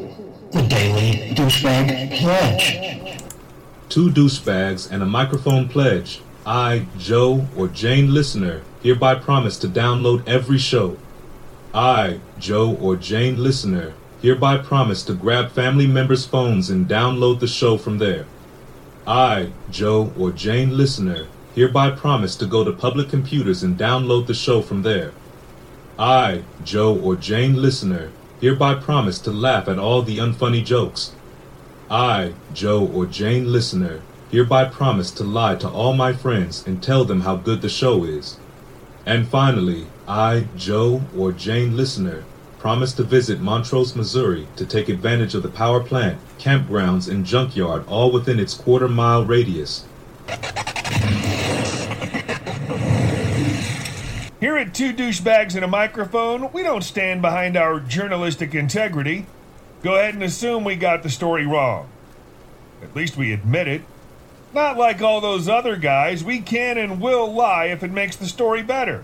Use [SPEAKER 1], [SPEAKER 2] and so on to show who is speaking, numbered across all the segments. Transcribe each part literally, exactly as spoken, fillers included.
[SPEAKER 1] the Daily Douchebag Pledge.
[SPEAKER 2] Two douchebags and a microphone pledge. I, Joe or Jane listener, hereby promise to download every show. I, Joe or Jane listener, hereby promise to grab family members' phones and download the show from there. I, Joe or Jane listener, hereby promise to go to public computers and download the show from there. I, Joe or Jane listener, hereby promise to laugh at all the unfunny jokes. I, Joe or Jane listener, hereby promise to lie to all my friends and tell them how good the show is. And finally, I, Joe or Jane listener, promise to visit Montrose, Missouri to take advantage of the power plant, campgrounds, and junkyard all within its quarter-mile radius.
[SPEAKER 3] Here at Two Douchebags and a Microphone, we don't stand behind our journalistic integrity. Go ahead and assume we got the story wrong. At least we admit it. Not like all those other guys, we can and will lie if it makes the story better.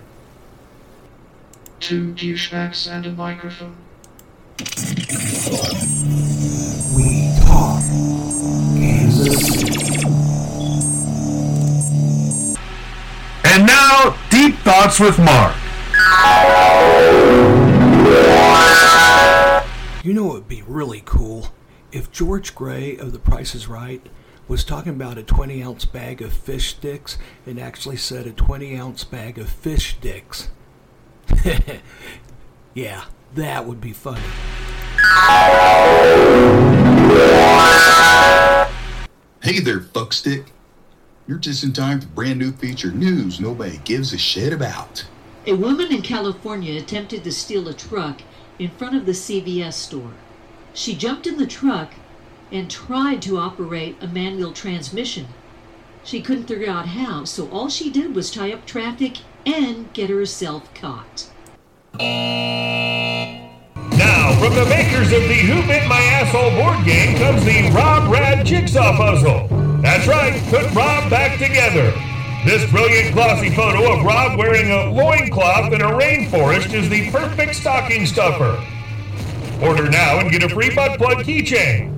[SPEAKER 4] Two douchebags and a microphone.
[SPEAKER 5] We talk Kansas City.
[SPEAKER 3] And now, Deep Thoughts with Mark.
[SPEAKER 5] You know what would be really cool? If George Gray of The Price is Right was talking about a twenty ounce bag of fish sticks and actually said a twenty ounce bag of fish sticks. Yeah, that would be funny.
[SPEAKER 6] Hey there, fuckstick. You're just in time for brand new feature news nobody gives a shit about.
[SPEAKER 7] A woman in California attempted to steal a truck in front of the C V S store. She jumped in the truck and tried to operate a manual transmission. She couldn't figure out how, so all she did was tie up traffic and get herself caught.
[SPEAKER 3] Now, from the makers of the Who Bit My Asshole board game comes the Rob Rad Jigsaw Puzzle. That's right, put Rob back together. This brilliant glossy photo of Rob wearing a loincloth in a rainforest is the perfect stocking stuffer. Order now and get a free butt plug keychain.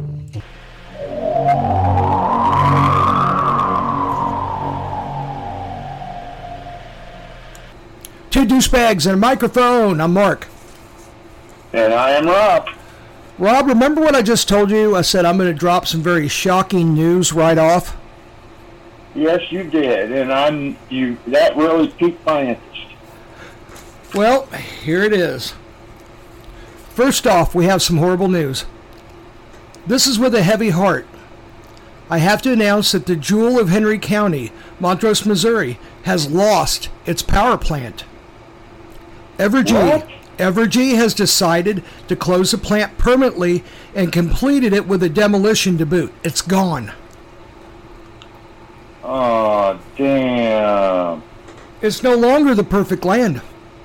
[SPEAKER 8] Two douchebags and a microphone. I'm Mark.
[SPEAKER 9] And I am Rob.
[SPEAKER 8] Rob, remember what I just told you? I said I'm going to drop some very shocking news right off.
[SPEAKER 9] Yes, you did, and I'm you. That really piqued my interest.
[SPEAKER 8] Well, here it is. First off, we have some horrible news. This is with a heavy heart. I have to announce that the Jewel of Henry County, Montrose, Missouri, has lost its power plant. Evergy,
[SPEAKER 9] What?
[SPEAKER 8] Evergy has decided to close the plant permanently and completed it with a demolition to boot. It's gone.
[SPEAKER 9] Oh, damn.
[SPEAKER 8] It's no longer the perfect land.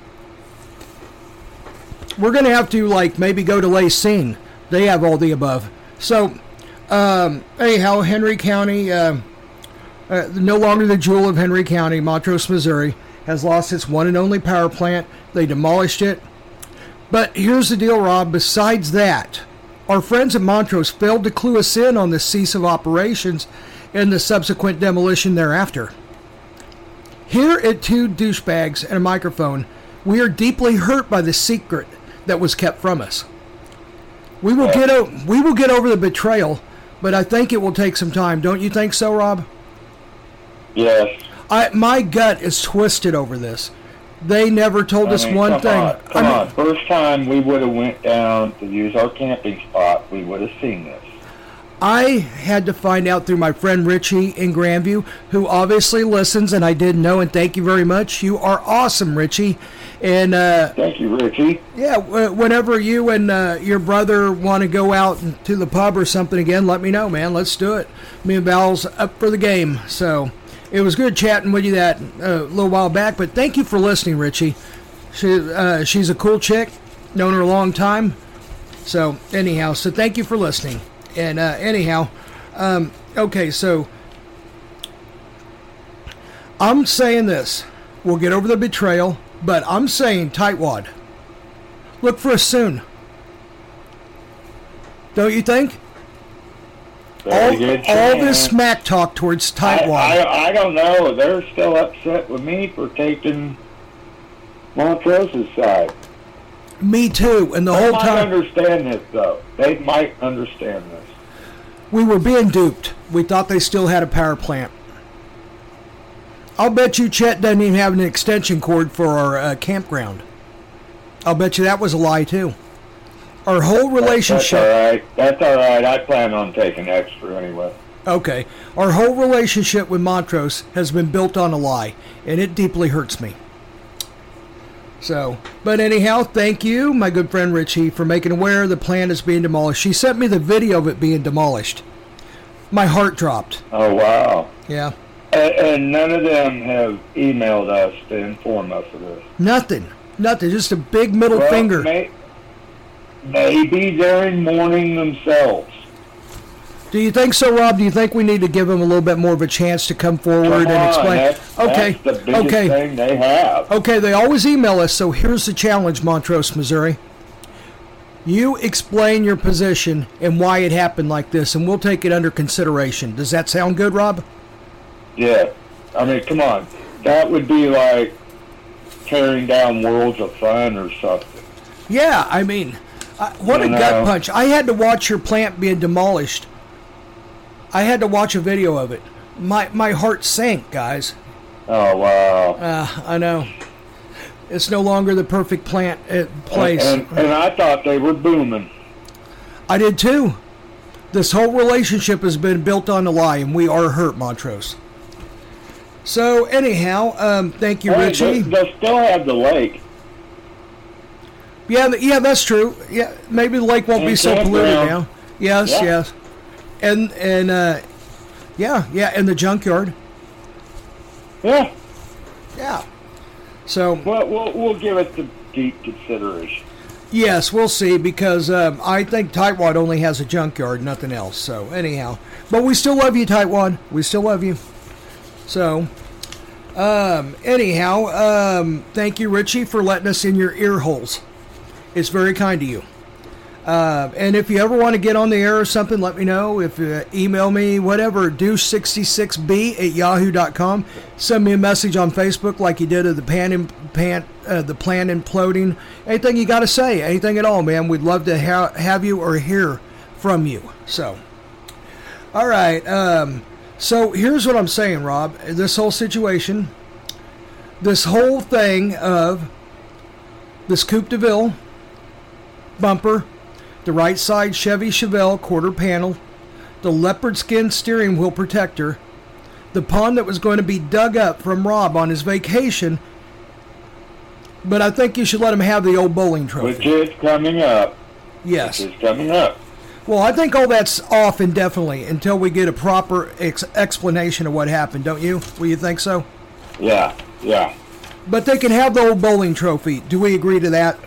[SPEAKER 8] We're going to have to, like, maybe go to Lacine. They have all the above. So, um, anyhow, Henry County, uh, uh, no longer the Jewel of Henry County, Montrose, Missouri, has lost its one and only power plant. They demolished it. But here's the deal, Rob. Besides that, our friends at Montrose failed to clue us in on the cease of operations and the subsequent demolition thereafter. Here at Two Douchebags and a Microphone, we are deeply hurt by the secret that was kept from us. We will get o- we will get over the betrayal, but I think it will take some time. Don't you think so, Rob?
[SPEAKER 9] Yes.
[SPEAKER 8] I my gut is twisted over this. They never told
[SPEAKER 9] I
[SPEAKER 8] us
[SPEAKER 9] mean,
[SPEAKER 8] one
[SPEAKER 9] come
[SPEAKER 8] thing.
[SPEAKER 9] On, come
[SPEAKER 8] I mean,
[SPEAKER 9] on. First time we would have went down to use our camping spot, we would have seen this.
[SPEAKER 8] I had to find out through my friend Richie in Grandview, who obviously listens, and I didn't know, and thank you very much. You are awesome, Richie. And uh,
[SPEAKER 9] Thank you, Richie.
[SPEAKER 8] yeah, w- whenever you and uh, your brother want to go out to the pub or something again, let me know, man. Let's do it. Me and Val's up for the game. So it was good chatting with you that uh, little while back, but thank you for listening, Richie. She, uh, she's a cool chick. Known her a long time. So anyhow, so thank you for listening. And uh, anyhow, um, okay, so I'm saying this. We'll get over the betrayal, but I'm saying tightwad. Look for us soon. Don't you think?
[SPEAKER 9] Very
[SPEAKER 8] All,
[SPEAKER 9] good
[SPEAKER 8] all
[SPEAKER 9] chance.
[SPEAKER 8] this smack talk towards
[SPEAKER 9] I,
[SPEAKER 8] Tightwad.
[SPEAKER 9] I, I don't know. They're still upset with me for taking Montrose's side.
[SPEAKER 8] Me too. And the
[SPEAKER 9] They
[SPEAKER 8] whole
[SPEAKER 9] might
[SPEAKER 8] time
[SPEAKER 9] understand this, though. They might understand this.
[SPEAKER 8] we were being duped. We thought they still had a power plant. I'll bet you Chet doesn't even have an extension cord for our uh, campground. I'll bet you that was a lie too. Our whole relationship.
[SPEAKER 9] That's all right. That's all right. I plan on taking extra anyway.
[SPEAKER 8] Okay. Our whole relationship with Montrose has been built on a lie, and it deeply hurts me. So, but anyhow, thank you, my good friend Richie, for making aware the plant is being demolished. She sent me the video of it being demolished. My heart dropped.
[SPEAKER 9] Oh, wow.
[SPEAKER 8] Yeah.
[SPEAKER 9] And, and none of them have emailed us to inform us of this.
[SPEAKER 8] Nothing. Nothing. Just a big middle
[SPEAKER 9] Well,
[SPEAKER 8] finger.
[SPEAKER 9] May, maybe they're in mourning themselves.
[SPEAKER 8] Do you think so, Rob? Do you think we need to give them a little bit more of a chance to come forward
[SPEAKER 9] Come
[SPEAKER 8] and
[SPEAKER 9] on,
[SPEAKER 8] explain?
[SPEAKER 9] that's,
[SPEAKER 8] okay.
[SPEAKER 9] that's the biggest
[SPEAKER 8] okay.
[SPEAKER 9] thing they have.
[SPEAKER 8] Okay, they always email us, so here's the challenge, Montrose, Missouri. You explain your position and why it happened like this, and we'll take it under consideration. Does that sound good, Rob?
[SPEAKER 9] Yeah. I mean, come on. That would be like tearing down Worlds of Fun or something.
[SPEAKER 8] Yeah, I mean, uh, what
[SPEAKER 9] You
[SPEAKER 8] a
[SPEAKER 9] know.
[SPEAKER 8] gut punch. I had to watch your plant being demolished. I had to watch a video of it. My my heart sank, guys.
[SPEAKER 9] Oh, wow.
[SPEAKER 8] Uh, I know. It's no longer the perfect plant uh, place.
[SPEAKER 9] And, and, and I thought they were booming.
[SPEAKER 8] I did too. This whole relationship has been built on a lie, and we are hurt, Montrose. So, anyhow, um, thank you,
[SPEAKER 9] Hey,
[SPEAKER 8] Richie.
[SPEAKER 9] they- They'll still have the lake.
[SPEAKER 8] Yeah, th- yeah, that's true. Yeah, maybe the lake won't
[SPEAKER 9] And
[SPEAKER 8] be so polluted
[SPEAKER 9] campground.
[SPEAKER 8] now. Yes,
[SPEAKER 9] Yeah.
[SPEAKER 8] yes. And and uh, yeah, yeah, and the junkyard.
[SPEAKER 9] Yeah.
[SPEAKER 8] Yeah. So
[SPEAKER 9] Well, we'll, we'll give it the deep consideration.
[SPEAKER 8] yes, we'll see because um, I think Tightwad only has a junkyard, nothing else. So anyhow, but we still love you, Tightwad. We still love you. So um, anyhow, um, thank you, Richie, for letting us in your ear holes. It's very kind of you. Uh, and if you ever want to get on the air or something, let me know. If you email me, whatever, douche sixty-six b at yahoo dot com. Send me a message on Facebook like you did of the pan, in, pan uh, the plan imploding. Anything you got to say, anything at all, man. We'd love to ha- have you or hear from you. So, all right. Um, so here's what I'm saying, Rob. This whole situation, this whole thing of this Coupe de Ville bumper, the right side Chevy Chevelle quarter panel, the leopard skin steering wheel protector, the pond that was going to be dug up from Rob on his vacation. But I think you should let him have the old bowling
[SPEAKER 9] Which
[SPEAKER 8] trophy.
[SPEAKER 9] is coming up.
[SPEAKER 8] Yes.
[SPEAKER 9] Which is coming up.
[SPEAKER 8] Well, I think all that's off indefinitely until we get a proper ex- explanation of what happened, don't you? Will you think so?
[SPEAKER 9] Yeah, yeah.
[SPEAKER 8] But they can have the old bowling trophy. Do we agree to that?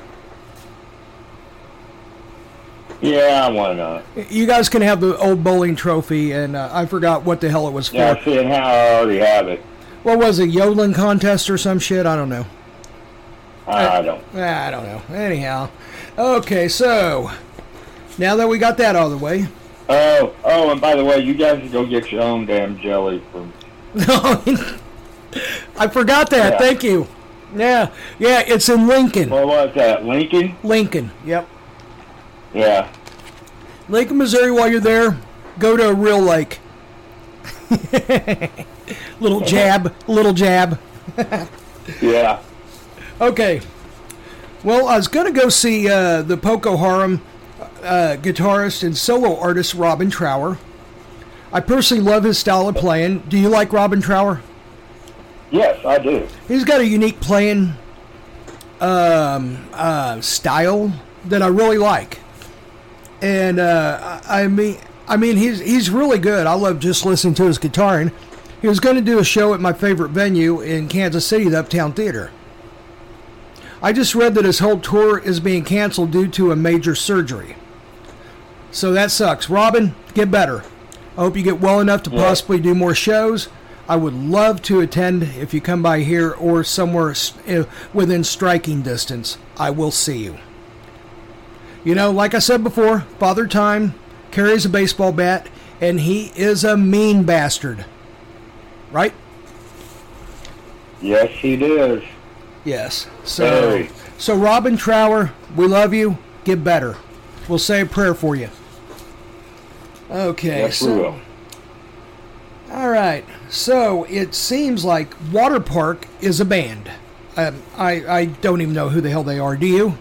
[SPEAKER 9] Yeah, why not?
[SPEAKER 8] You guys can have the old bowling trophy, and uh, I forgot what the hell it was for.
[SPEAKER 9] Yeah, seeing how I already have it.
[SPEAKER 8] What was it, yodeling contest or some shit? I don't know.
[SPEAKER 9] I don't.
[SPEAKER 8] I don't know. Anyhow. Okay, so now that we got that out of the way.
[SPEAKER 9] Oh, oh, and by the way, you guys can go get your own damn jelly from...
[SPEAKER 8] I forgot that.
[SPEAKER 9] Yeah.
[SPEAKER 8] Thank you. Yeah, yeah, it's in Lincoln.
[SPEAKER 9] What was that, Lincoln?
[SPEAKER 8] Lincoln, yep.
[SPEAKER 9] Yeah.
[SPEAKER 8] Lincoln, Missouri, while you're there, go to a real lake. Little jab, little jab.
[SPEAKER 9] Yeah.
[SPEAKER 8] Okay. Well, I was going to go see uh, the Poco Harum uh, guitarist and solo artist Robin Trower. I personally love his style of playing. Do you like Robin Trower?
[SPEAKER 9] Yes, I do.
[SPEAKER 8] He's got a unique playing um, uh, style that I really like. And uh, I I mean, I mean, he's he's really good. I love just listening to his guitar. And he was going to do a show at my favorite venue in Kansas City, the Uptown Theater. I just read that his whole tour is being canceled due to a major surgery. So that sucks. Robin, get better. I hope you get well enough to
[SPEAKER 9] Yeah.
[SPEAKER 8] possibly do more shows. I would love to attend if you come by here or somewhere uh, within striking distance. I will see you. You know, like I said before, Father Time carries a baseball bat, and he is a mean bastard. Right?
[SPEAKER 9] Yes, he does.
[SPEAKER 8] Yes. So,
[SPEAKER 9] Very.
[SPEAKER 8] so Robin Trower, we love you. Get better. We'll say a prayer for you. Okay.
[SPEAKER 9] Yes, we
[SPEAKER 8] so,
[SPEAKER 9] will.
[SPEAKER 8] all right. So it seems like Water Park is a band. Um, I I don't even know who the hell they are. Do you?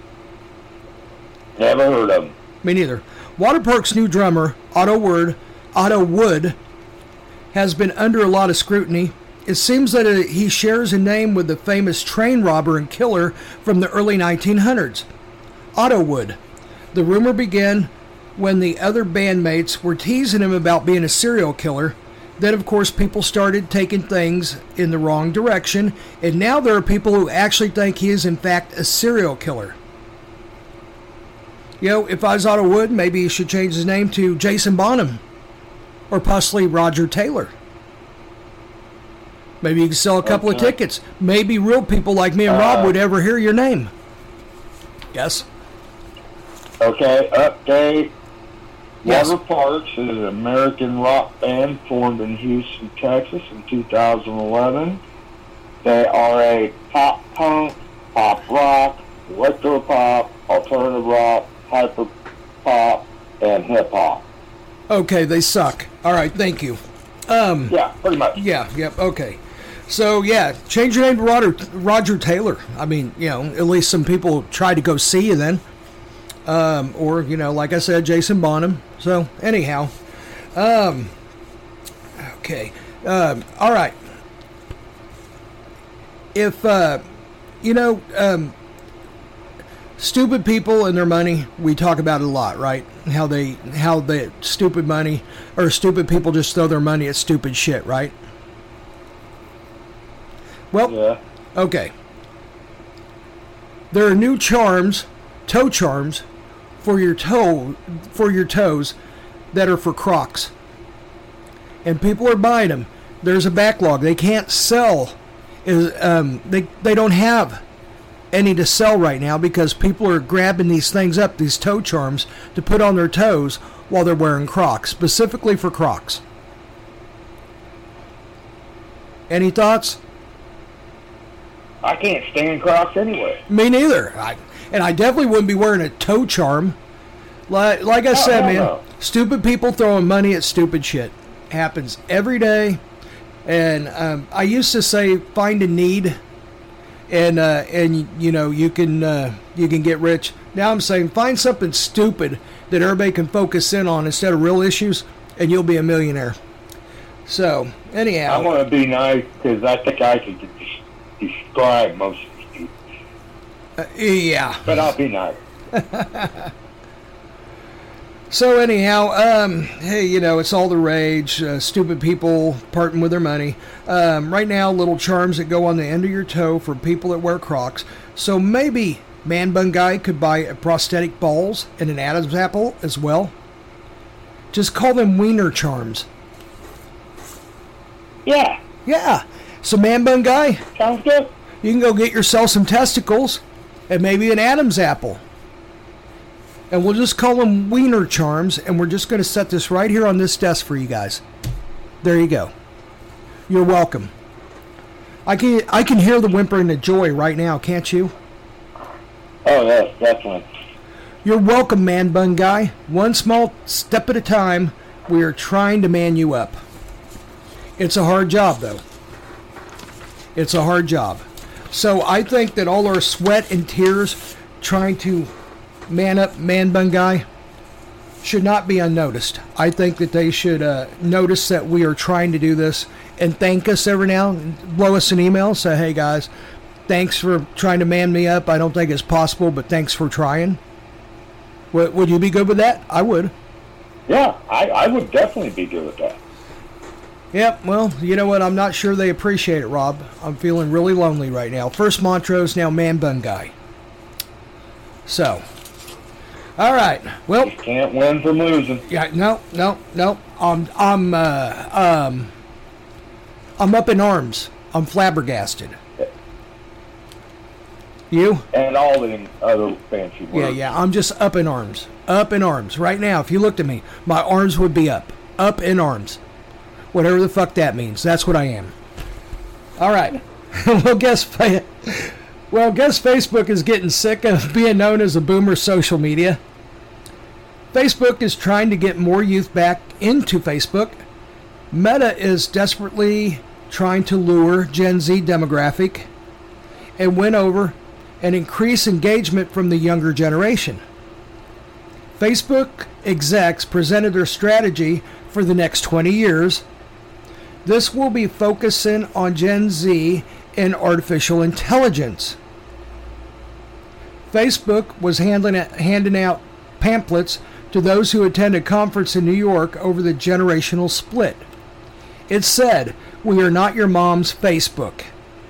[SPEAKER 9] Never heard of him.
[SPEAKER 8] Me neither. Water Park's new drummer, Otto Wood, Otto Wood, has been under a lot of scrutiny. It seems that uh, he shares a name with the famous train robber and killer from the early nineteen hundreds, Otto Wood. The rumor began when the other bandmates were teasing him about being a serial killer. Then, of course, people started taking things in the wrong direction, and now there are people who actually think he is, in fact, a serial killer. You know, if I was Otto Wood, maybe he should change his name to Jason Bonham, or possibly Roger Taylor. Maybe you could sell a couple
[SPEAKER 9] Okay.
[SPEAKER 8] of tickets. Maybe real people like me and
[SPEAKER 9] Uh,
[SPEAKER 8] Rob would ever hear your name. Yes?
[SPEAKER 9] Okay, update.
[SPEAKER 8] Yes.
[SPEAKER 9] Water Parks is an American rock band formed in Houston, Texas in two thousand eleven. They are a pop punk, pop rock, electro pop, alternative rock, hyper pop, and hip hop.
[SPEAKER 8] Okay, they suck. All right, thank you. Um,
[SPEAKER 9] Yeah, pretty much.
[SPEAKER 8] yeah, yep, okay. So, yeah, change your name to Roger, Roger Taylor. I mean, you know, at least some people try to go see you then. Um, or, you know, like I said, Jason Bonham. So, anyhow. Um, okay. Um, all right. If, uh, you know, um, stupid people and their money, we talk about it a lot, right? How they, how the stupid money, or stupid people just throw their money at stupid shit, right? Well,
[SPEAKER 9] Yeah.
[SPEAKER 8] okay. There are new charms, toe charms, for your toe, for your toes, that are for Crocs, and people are buying them. There's a backlog. They can't sell. Is um, they they don't have any to sell right now because people are grabbing these things up, these toe charms, to put on their toes while they're wearing Crocs, specifically for Crocs. Any thoughts?
[SPEAKER 9] I can't stand Crocs anyway.
[SPEAKER 8] Me neither. I, and I definitely wouldn't be wearing a toe charm. Like, like I
[SPEAKER 9] No,
[SPEAKER 8] said,
[SPEAKER 9] no,
[SPEAKER 8] man,
[SPEAKER 9] no.
[SPEAKER 8] stupid people throwing money at stupid shit happens every day. And um, I used to say, find a need, and uh, and you know you can uh, you can get rich. Now I'm saying, find something stupid that everybody can focus in on instead of real issues, and you'll be a millionaire. So anyhow,
[SPEAKER 9] I'm going to be nice because I think I could des- describe most of these people.
[SPEAKER 8] uh, yeah.
[SPEAKER 9] But I'll be nice.
[SPEAKER 8] So anyhow, um, hey, you know, it's all the rage. Uh, stupid people parting with their money. Um, right now, little charms that go on the end of your toe for people that wear Crocs. So maybe Man Bun Guy could buy a prosthetic balls and an Adam's apple as well. Just call them wiener charms.
[SPEAKER 9] Yeah,
[SPEAKER 8] Yeah. So Man Bun Guy,
[SPEAKER 9] sounds good.
[SPEAKER 8] you can go get yourself some testicles and maybe an Adam's apple. And we'll just call them wiener charms, and we're just going to set this right here on this desk for you guys. There you go. You're welcome. I can I can hear the whimpering of joy right now, can't you?
[SPEAKER 9] Oh, yes, definitely.
[SPEAKER 8] You're welcome, Man Bun Guy. One small step at a time, we are trying to man you up. It's a hard job, though. It's a hard job. So I think that all our sweat and tears trying to man up Man Bun Guy should not be unnoticed. I think that they should uh, notice that we are trying to do this and thank us every now, blow us an email, say, hey guys, thanks for trying to man me up. I don't think it's possible, but thanks for trying. W- would you be good with that? I would.
[SPEAKER 9] Yeah, I, I would definitely be good with that.
[SPEAKER 8] Yep, well, you know what? I'm not sure they appreciate it, Rob. I'm feeling really lonely right now. First Montrose, now Man Bun Guy. So, all right. Well,
[SPEAKER 9] You can't win from losing.
[SPEAKER 8] yeah, no, no, no. I'm, I'm, uh, um, I'm up in arms. I'm flabbergasted. You?
[SPEAKER 9] And all the other fancy words.
[SPEAKER 8] Yeah, yeah. I'm just up in arms. Up in arms. Right now, if you looked at me, my arms would be up. Up in arms. Whatever the fuck that means. That's what I am. All right. well, guess, well, guess Facebook is getting sick of being known as a boomer social media. Facebook is trying to get more youth back into Facebook. Meta is desperately trying to lure Gen Z demographic and win over and increase engagement from the younger generation. Facebook execs presented their strategy for the next twenty years. This will be focusing on Gen Z and artificial intelligence. Facebook was handling, handing out pamphlets to those who attended a conference in New York over the generational split. It said, "We are not your mom's Facebook."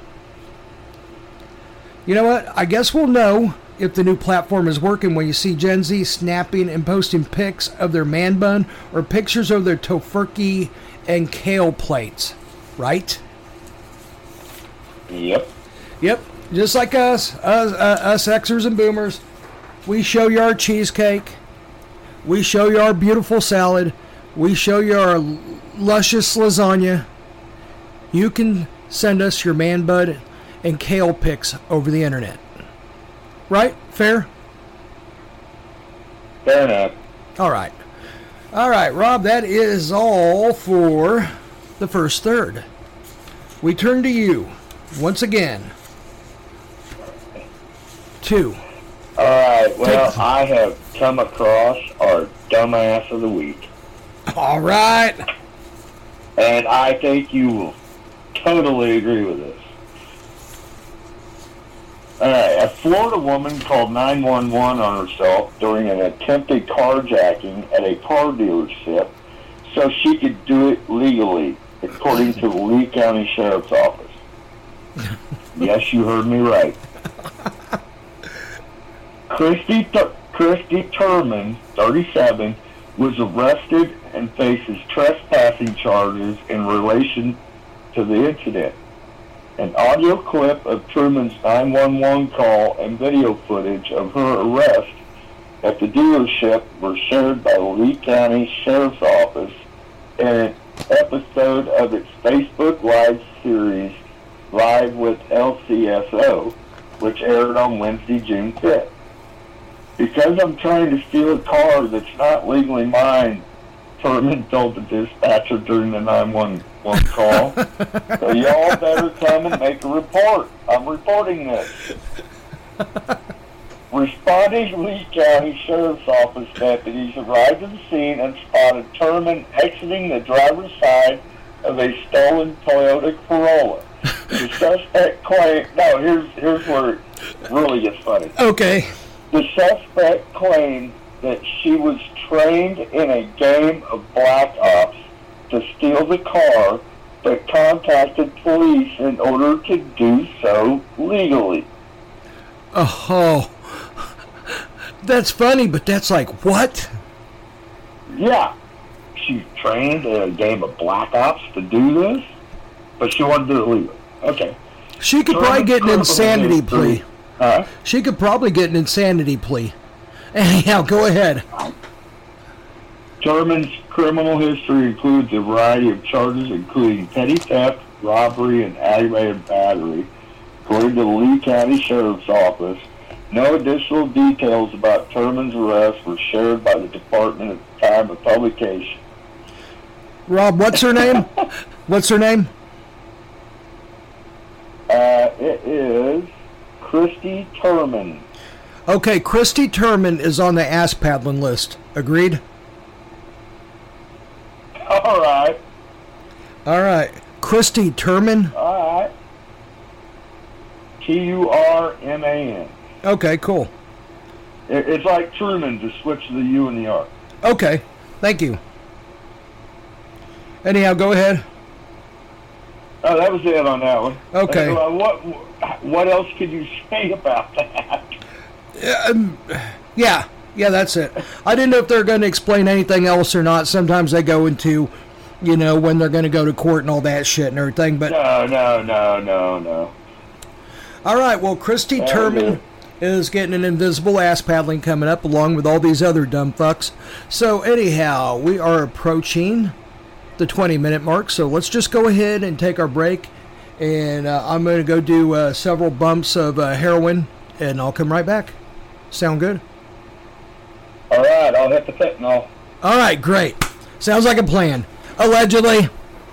[SPEAKER 8] You know what? I guess we'll know if the new platform is working when you see Gen Z snapping and posting pics of their man bun or pictures of their tofurkey and kale plates, right?
[SPEAKER 9] Yep.
[SPEAKER 8] Yep. Just like us, us, uh, us Xers and boomers, we show you our cheesecake. We show you our beautiful salad. We show you our luscious lasagna. You can send us your man bud and kale pics over the internet. Right? Fair?
[SPEAKER 9] Fair enough.
[SPEAKER 8] All right. All right, Rob, that is all for the first third. We turn to you once again. Two.
[SPEAKER 9] All right, well, I have come across our dumbass of the week.
[SPEAKER 8] All right.
[SPEAKER 9] And I think you will totally agree with this. All right, a Florida woman called nine one one on herself during an attempted carjacking at a car dealership so she could do it legally, according to the Lee County Sheriff's Office. Yes, you heard me right. Christy, Tur- Christy Turman, thirty-seven, was arrested and faces trespassing charges in relation to the incident. An audio clip of Truman's nine one one call and video footage of her arrest at the dealership were shared by the Lee County Sheriff's Office in an episode of its Facebook Live series, Live with L C S O, which aired on Wednesday, June fifth. Because I'm trying to steal a car that's not legally mine, Turman told the dispatcher during the nine one one call, so y'all better come and make a report. I'm reporting this. Responding Lee County Sheriff's Office deputies arrived at the scene and spotted Turman exiting the driver's side of a stolen Toyota Corolla. The suspect claimed, no, here's, here's where it really gets funny.
[SPEAKER 8] Okay.
[SPEAKER 9] The suspect claimed that she was trained in a game of Black Ops to steal the car, but contacted police in order to do so legally.
[SPEAKER 8] Oh, that's funny, but that's like, what?
[SPEAKER 9] Yeah. She trained in a game of Black Ops to do this, but she wanted to do it legally. Okay.
[SPEAKER 8] She could probably get an insanity plea.
[SPEAKER 9] Huh?
[SPEAKER 8] She could probably get an insanity plea. Anyhow, go ahead.
[SPEAKER 9] Turman's criminal history includes a variety of charges, including petty theft, robbery, and aggravated battery. According to the Lee County Sheriff's Office, no additional details about Turman's arrest were shared by the department at the time of publication.
[SPEAKER 8] Rob, what's her name? What's her name?
[SPEAKER 9] Uh, it is Christy Turman.
[SPEAKER 8] Okay, Christy Turman is on the ass paddling list. Agreed?
[SPEAKER 9] All right.
[SPEAKER 8] All right. Christy Turman?
[SPEAKER 9] All right. T U R M A N.
[SPEAKER 8] Okay, cool.
[SPEAKER 9] It, it's like Truman, to switch the U and the R.
[SPEAKER 8] Okay, thank you. Anyhow, go ahead.
[SPEAKER 9] Oh, that was it on that one.
[SPEAKER 8] Okay.
[SPEAKER 9] Uh, what what else could you say about that?
[SPEAKER 8] Um, yeah, yeah, that's it. I didn't know if they're going to explain anything else or not. Sometimes they go into, you know, when they're going to go to court and all that shit and everything. But
[SPEAKER 9] no, no, no, no, no.
[SPEAKER 8] All right, well, Christy
[SPEAKER 9] Yeah,
[SPEAKER 8] Turman
[SPEAKER 9] yeah.
[SPEAKER 8] is getting an invisible ass paddling coming up along with all these other dumb fucks. So anyhow, we are approaching the twenty minute mark, so let's just go ahead and take our break. And uh, I'm going to go do uh, several bumps of uh, heroin, and I'll come right back. Sound good?
[SPEAKER 9] All right, I'll hit the fentanyl.
[SPEAKER 8] All right, great. Sounds like a plan. Allegedly.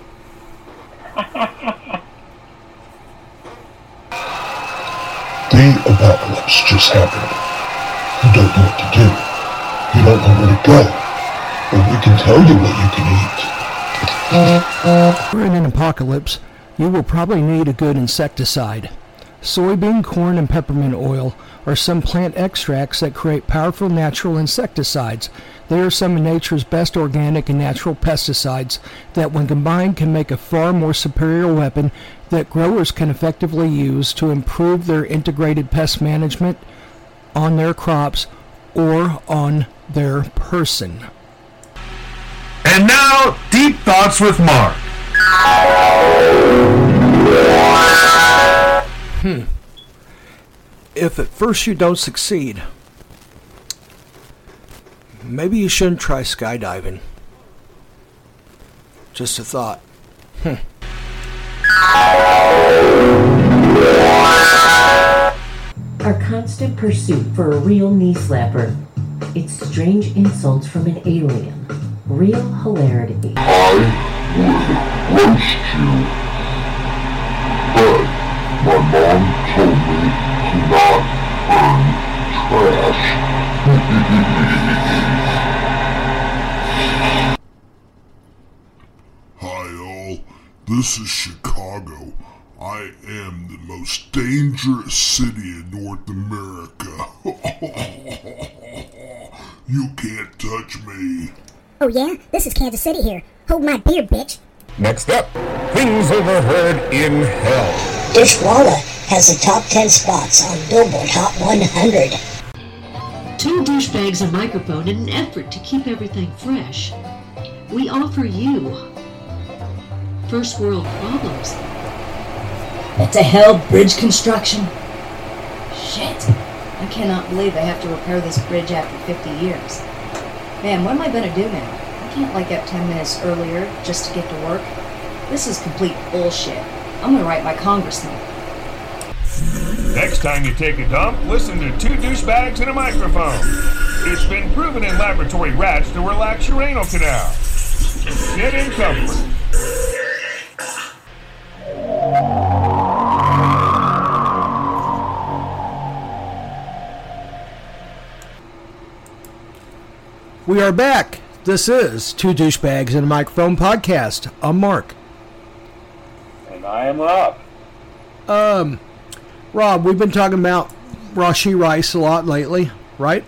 [SPEAKER 1] The apocalypse just happened. You don't know what to do. You don't know where to go. But we can tell you what you can eat.
[SPEAKER 8] We're in an apocalypse. You will probably need a good insecticide. Soybean, corn, and peppermint oil are some plant extracts that create powerful natural insecticides. They are some of nature's best organic and natural pesticides that, when combined, can make a far more superior weapon that growers can effectively use to improve their integrated pest management on their crops or on their person.
[SPEAKER 3] And now, Deep Thoughts with Mark.
[SPEAKER 8] Hmm. If at first you don't succeed, maybe you shouldn't try skydiving. Just a thought. Hmm.
[SPEAKER 10] Our constant pursuit for a real knee slapper. It's strange insults from an alien. Real hilarity.
[SPEAKER 11] I would roast you, but my mom told me to not burn trash.
[SPEAKER 12] Hi all, this is Chicago. I am the most dangerous city in North America. You can't touch me.
[SPEAKER 13] Oh yeah? This is Kansas City here. Hold my beer, bitch.
[SPEAKER 3] Next up, things overheard in hell.
[SPEAKER 13] Dishwalla has the top ten spots on Billboard Hot one hundred.
[SPEAKER 7] Two douchebags, a microphone, in an effort to keep everything fresh. We offer you first world problems.
[SPEAKER 14] What the hell? Bridge construction? Shit. I cannot believe I have to repair this bridge after fifty years. Man, what am I gonna do now? I can't like up ten minutes earlier just to get to work. This is complete bullshit. I'm gonna write my congressman.
[SPEAKER 3] Next time you take a dump, listen to Two Douchebags and a Microphone. It's been proven in laboratory rats to relax your anal canal. Get in comfort.
[SPEAKER 8] We are back. This is Two Douchebags and a Microphone podcast. I'm Mark.
[SPEAKER 9] And I am Rob.
[SPEAKER 8] Um, Rob, we've been talking about Rashee Rice a lot lately, right?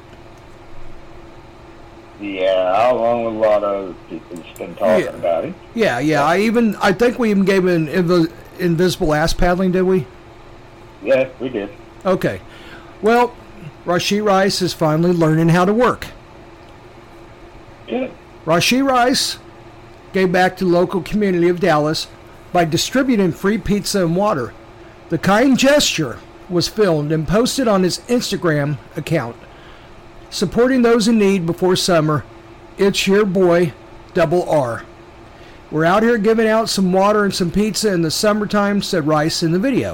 [SPEAKER 9] Yeah, along with a lot of other people that's been talking
[SPEAKER 8] Yeah.
[SPEAKER 9] about it.
[SPEAKER 8] Yeah, yeah. I even I think we even gave an inv- invisible ass paddling, did we?
[SPEAKER 9] Yeah, we did.
[SPEAKER 8] Okay. Well, Rashee Rice is finally learning how to work.
[SPEAKER 9] Good.
[SPEAKER 8] Rashee Rice gave back to the local community of Dallas by distributing free pizza and water. The kind gesture was filmed and posted on his Instagram account. Supporting those in need before summer, it's your boy, Double R. We're out here giving out some water and some pizza in the summertime, said Rice in the video.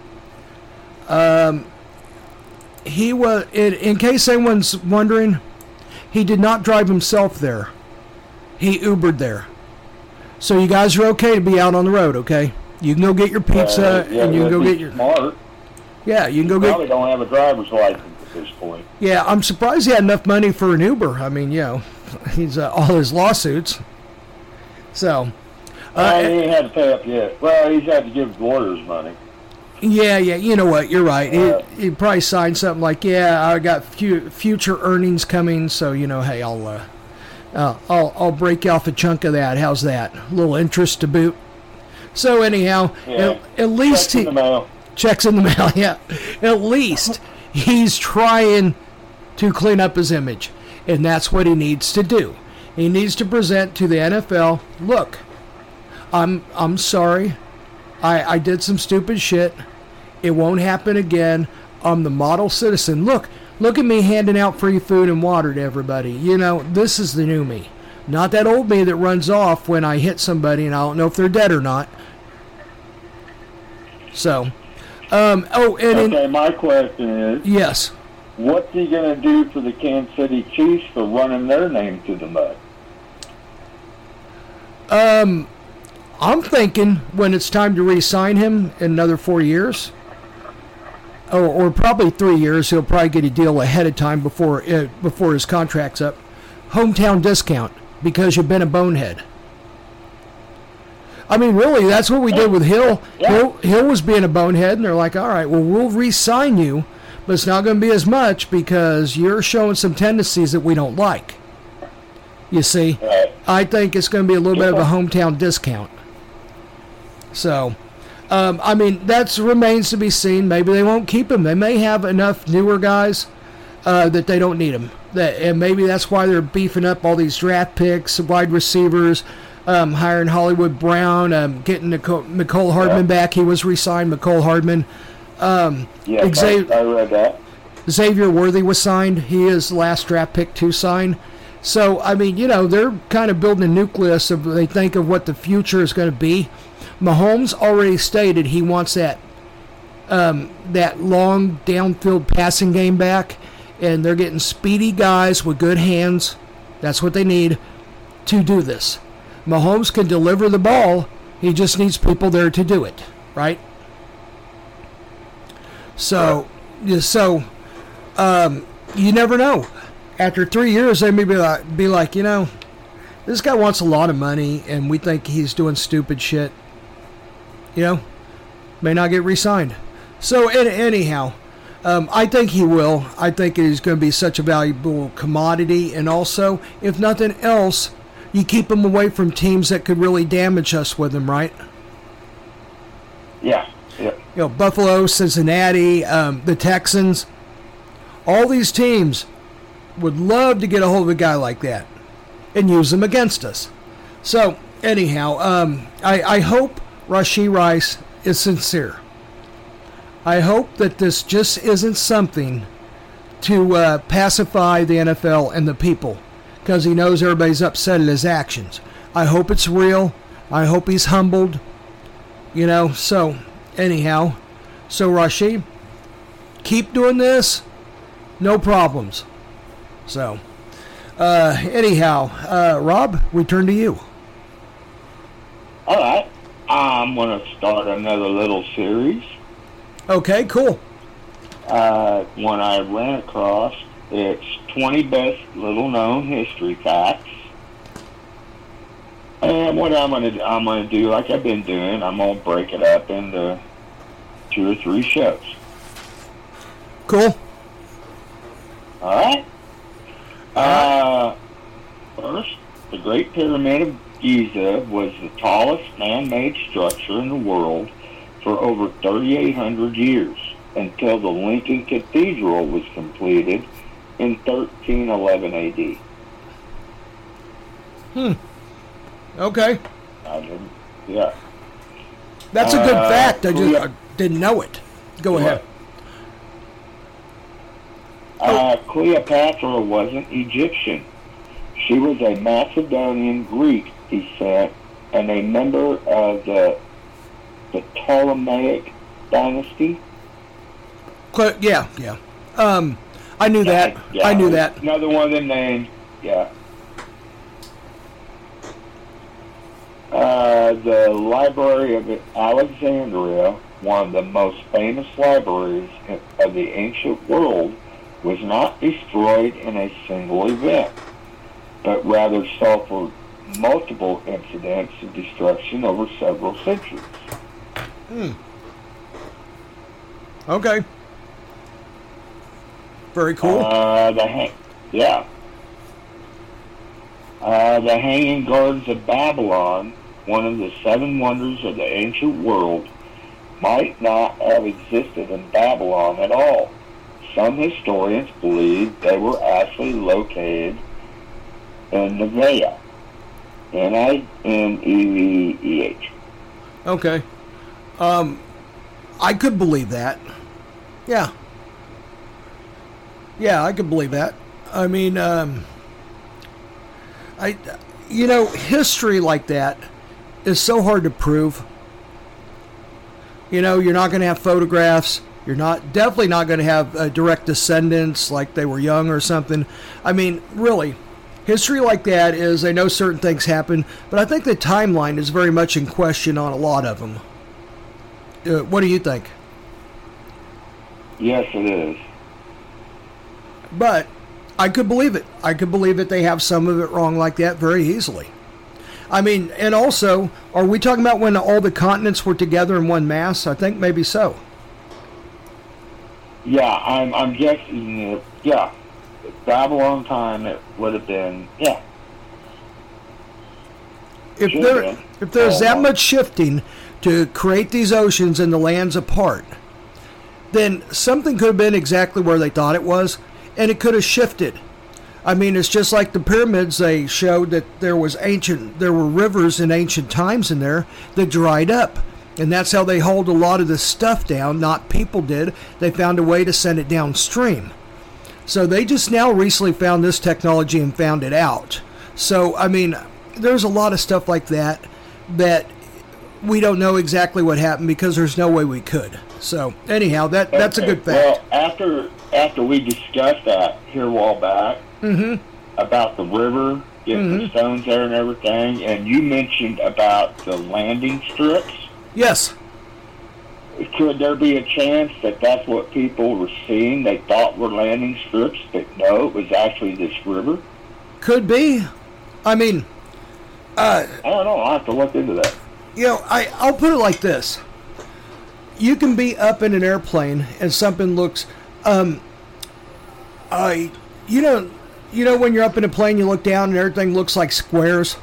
[SPEAKER 8] Um, he was, in, in case anyone's wondering, he did not drive himself there. He Ubered there. So you guys are okay to be out on the road, okay? You can go get your pizza
[SPEAKER 9] Uh, yeah,
[SPEAKER 8] and you can go
[SPEAKER 9] that'd
[SPEAKER 8] get
[SPEAKER 9] be
[SPEAKER 8] your...
[SPEAKER 9] Smart.
[SPEAKER 8] Yeah, you can go
[SPEAKER 9] You
[SPEAKER 8] get...
[SPEAKER 9] probably don't have a driver's license at this point.
[SPEAKER 8] Yeah, I'm surprised he had enough money for an Uber. I mean, you know, he's uh, all his lawsuits. So...
[SPEAKER 9] Uh,
[SPEAKER 8] Uh,
[SPEAKER 9] he ain't had to pay up yet. Well, he's had to give lawyers money.
[SPEAKER 8] Yeah, yeah, you know what, you're right.
[SPEAKER 9] Uh,
[SPEAKER 8] he, he probably signed something like, yeah, I got few, future earnings coming, so, you know, hey, I'll, uh, uh, I'll I'll break you off a chunk of that. How's that? A little interest to boot. So, anyhow,
[SPEAKER 9] Yeah.
[SPEAKER 8] at, at least
[SPEAKER 9] Checks
[SPEAKER 8] he...
[SPEAKER 9] in the mail.
[SPEAKER 8] Checks in the mail, yeah. At least he's trying to clean up his image, and that's what he needs to do. He needs to present to the N F L, look, I'm I'm sorry, I, I did some stupid shit, It won't happen again. I'm the model citizen. Look, look at me handing out free food and water to everybody. You know, this is the new me. Not that old me that runs off when I hit somebody and I don't know if they're dead or not. So, um, oh, and
[SPEAKER 9] okay,
[SPEAKER 8] in,
[SPEAKER 9] my question is,
[SPEAKER 8] yes.
[SPEAKER 9] What's he going to do for the Kansas City Chiefs for running their name to the mud?
[SPEAKER 8] Um, I'm thinking when it's time to re-sign him in another four years, or, or probably three years, he'll probably get a deal ahead of time before uh, before his contract's up. Hometown discount because you've been a bonehead. I mean, really, that's what we did with Hill.
[SPEAKER 9] Yeah.
[SPEAKER 8] Hill, Hill was being a bonehead, and they're like, all right, well, we'll re-sign you, but it's not going to be as much because you're showing some tendencies that we don't like. You see,
[SPEAKER 9] Right.
[SPEAKER 8] I think it's going to be a little bit of a hometown discount. So, um, I mean, that remains to be seen. Maybe they won't keep him. They may have enough newer guys uh, that they don't need him. That, and maybe that's why they're beefing up all these draft picks, wide receivers, um, hiring Hollywood Brown, um, getting Nicole, Nicole Hardman
[SPEAKER 9] Yeah.
[SPEAKER 8] back. He was re-signed, Nicole Hardman. Um,
[SPEAKER 9] Yeah,
[SPEAKER 8] Xavier,
[SPEAKER 9] I, I read that.
[SPEAKER 8] Xavier Worthy was signed. He is the last draft pick to sign. So, I mean, you know, they're kind of building a nucleus of, they think of what the future is going to be. Mahomes already stated he wants that um, that long downfield passing game back, and they're getting speedy guys with good hands. That's what they need to do this. Mahomes can deliver the ball. He just needs people there to do it, right? So, yeah, so um, you never know. After three years, they may be like, be like, you know, this guy wants a lot of money, and we think he's doing stupid shit. You know, may not get re-signed. So, any, anyhow, um, I think he will. I think he's going to be such a valuable commodity, and also, if nothing else, you keep him away from teams that could really damage us with him, right?
[SPEAKER 9] Yeah, yeah.
[SPEAKER 8] You know, Buffalo, Cincinnati, um, the Texans, all these teams would love to get a hold of a guy like that and use him against us. So, anyhow, um, I, I hope Rashee Rice is sincere. I hope that this just isn't something to uh, pacify the N F L and the people, because he knows everybody's upset at his actions. I hope it's real. I hope he's humbled. You know, so, anyhow, so Rashee, keep doing this. No problems. So, uh, anyhow, uh, Rob, we turn to you.
[SPEAKER 9] All right. I'm going to start another little series.
[SPEAKER 8] Okay, cool.
[SPEAKER 9] Uh, one I ran across. It's twenty best little-known history facts. And what I'm going to I'm going to do, like I've been doing, I'm going to break it up into two or three shows.
[SPEAKER 8] Cool.
[SPEAKER 9] All right. Uh, first, the Great Pyramid of Giza was the tallest man-made structure in the world for over thirty-eight hundred years, until the Lincoln Cathedral was completed in thirteen eleven A D.
[SPEAKER 8] Hmm. Okay.
[SPEAKER 9] I didn't, yeah.
[SPEAKER 8] That's a good
[SPEAKER 9] Uh,
[SPEAKER 8] fact. I just
[SPEAKER 9] Cleo-
[SPEAKER 8] I didn't know it. Go ahead.
[SPEAKER 9] Uh, Cleopatra wasn't Egyptian. She was a Macedonian Greek descent and a member of the, the Ptolemaic dynasty.
[SPEAKER 8] Cle- yeah, yeah. Um, I knew that.
[SPEAKER 9] Yeah,
[SPEAKER 8] I knew that.
[SPEAKER 9] Another one of them names. Yeah. Uh, the Library of Alexandria, one of the most famous libraries of the ancient world, was not destroyed in a single event, but rather suffered multiple incidents of destruction over several centuries.
[SPEAKER 8] Hmm. Okay. Very cool.
[SPEAKER 9] Uh, the ha- yeah. Uh, the Hanging Gardens of Babylon, one of the seven wonders of the ancient world, might not have existed in Babylon at all. Some historians believe they were actually located in Nevaeh. N I N E V E H.
[SPEAKER 8] Okay. Um, I could believe that. Yeah. Yeah, I could believe that. I mean, um, I, you know, history like that is so hard to prove. You know, you're not going to have photographs. You're not definitely not going to have uh, direct descendants like they were young or something. I mean, really, history like that is, I know certain things happen, but I think the timeline is very much in question on a lot of them. Uh, what do you think?
[SPEAKER 9] Yes, it is.
[SPEAKER 8] But I could believe it. I could believe that they have some of it wrong like that very easily. I mean, and also, are we talking about when all the continents were together in one mass? I think maybe so.
[SPEAKER 9] Yeah, I'm I'm guessing, uh, yeah, Babylon time it would have been, yeah.
[SPEAKER 8] If
[SPEAKER 9] Should
[SPEAKER 8] there,
[SPEAKER 9] have been.
[SPEAKER 8] if there's
[SPEAKER 9] Oh,
[SPEAKER 8] that
[SPEAKER 9] my-
[SPEAKER 8] much shifting to create these oceans and the lands apart, then something could have been exactly where they thought it was, and it could have shifted. I mean, it's just like the pyramids. They showed that there was ancient, there were rivers in ancient times in there that dried up. And that's how they hauled a lot of this stuff down. Not people did. They found a way to send it downstream. So they just now recently found this technology and found it out. So, I mean, there's a lot of stuff like that that we don't know exactly what happened because there's no way we could. So, anyhow, that that's a
[SPEAKER 9] Okay,
[SPEAKER 8] good fact.
[SPEAKER 9] Well, after after we discussed that here a while back
[SPEAKER 8] Mm-hmm.
[SPEAKER 9] about the river, getting the stones there and everything, and you mentioned about the landing strips.
[SPEAKER 8] Yes.
[SPEAKER 9] Could there be a chance that that's what people were seeing? They thought were landing strips, but no, it was actually this river?
[SPEAKER 8] Could be. I mean, uh,
[SPEAKER 9] I don't know. I'll have to look into that.
[SPEAKER 8] you know, I, I'll put it like this. You can be up in an airplane and something looks, um, I, you know, you know when you're up in a plane, you look down and everything looks like squares?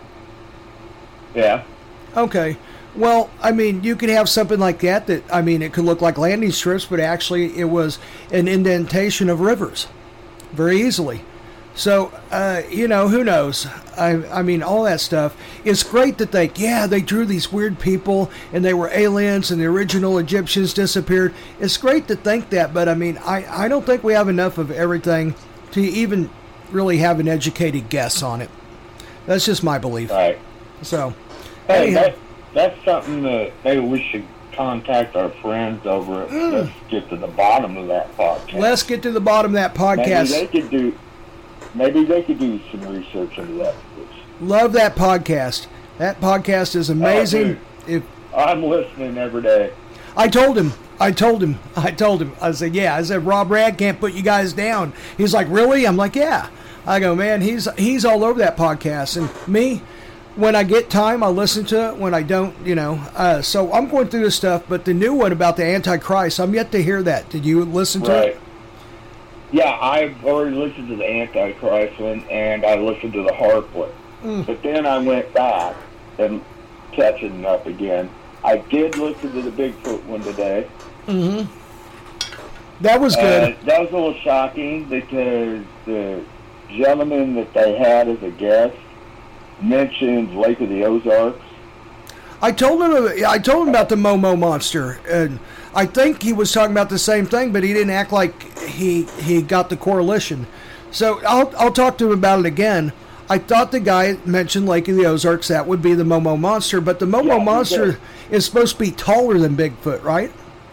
[SPEAKER 9] Yeah.
[SPEAKER 8] Okay. Well, I mean, you could have something like that that, I mean, it could look like landing strips, but actually it was an indentation of rivers very easily. So, uh, you know, who knows? I, I mean, all that stuff. It's great that they, yeah, they drew these weird people and they were aliens and the original Egyptians disappeared. It's great to think that, but I mean, I, I don't think we have enough of everything to even really have an educated guess on it. That's just my belief.
[SPEAKER 9] Right.
[SPEAKER 8] So,
[SPEAKER 9] Hey,
[SPEAKER 8] anyhow.
[SPEAKER 9] that, that's something that maybe we should contact our friends over at
[SPEAKER 8] Mm.
[SPEAKER 9] Let's Get to the Bottom of that podcast.
[SPEAKER 8] Let's get to the bottom of that podcast.
[SPEAKER 9] Maybe they could do, maybe they could do some research into that.
[SPEAKER 8] Love that podcast. That podcast is amazing. if
[SPEAKER 9] I'm listening every day.
[SPEAKER 8] I told him, I told him, I told him, I said, yeah, I said, Rob Rad can't put you guys down. He's like, really? I'm like, yeah. I go, man, he's he's all over that podcast. And me, when I get time, I listen to it. When I don't, you know. Uh, so I'm going through this stuff. But the new one about the Antichrist, I'm yet to hear that. Did you listen to
[SPEAKER 9] Right.
[SPEAKER 8] it?
[SPEAKER 9] Yeah, I've already listened to the Antichrist one, and I listened to the Harp one.
[SPEAKER 8] Mm.
[SPEAKER 9] But then I went back and catching up again. I did listen to the Bigfoot one today.
[SPEAKER 8] Mm-hmm. That was good.
[SPEAKER 9] Uh, that was a little shocking because the gentleman that they had as a guest mentioned Lake of the Ozarks.
[SPEAKER 8] I told him. I told him about the Momo monster, and I think he was talking about the same thing, but he didn't act like he he got the correlation. So I'll I'll talk to him about it again. I thought the guy mentioned Lake of the Ozarks. That would be the Momo monster, but the Momo
[SPEAKER 9] Yeah, he
[SPEAKER 8] monster
[SPEAKER 9] did.
[SPEAKER 8] is supposed to be taller than Bigfoot, right?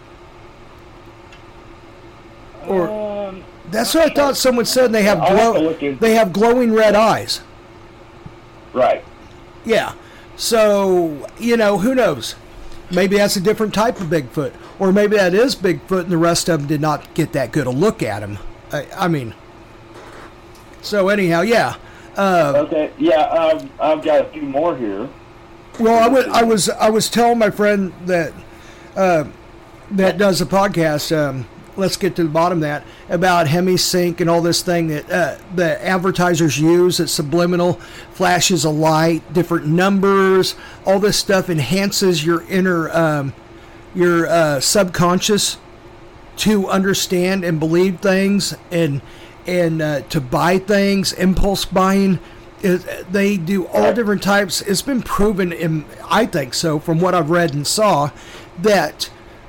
[SPEAKER 8] Or
[SPEAKER 9] Um,
[SPEAKER 8] that's what I thought someone said. They have
[SPEAKER 9] I'll have to
[SPEAKER 8] glow.
[SPEAKER 9] look into-
[SPEAKER 8] They have glowing red eyes.
[SPEAKER 9] Right.
[SPEAKER 8] Yeah. So, you know, who knows? Maybe that's a different type of Bigfoot. Or maybe that is Bigfoot and the rest of them did not get that good a look at him. I, I mean, so anyhow, yeah. Uh,
[SPEAKER 9] Okay. Yeah, I've, I've got a few more here.
[SPEAKER 8] well, I was, I was, I was telling my friend that, uh, that does the podcast, um, let's get to the bottom of that, about HemiSync and all this thing that uh, the advertisers use. It's subliminal, flashes of light, different numbers, all this stuff enhances your inner, um, your uh, subconscious to understand and believe things and and uh, to buy things, impulse buying. It, they do all different types. It's been proven, in, I think so, from what I've read and saw, that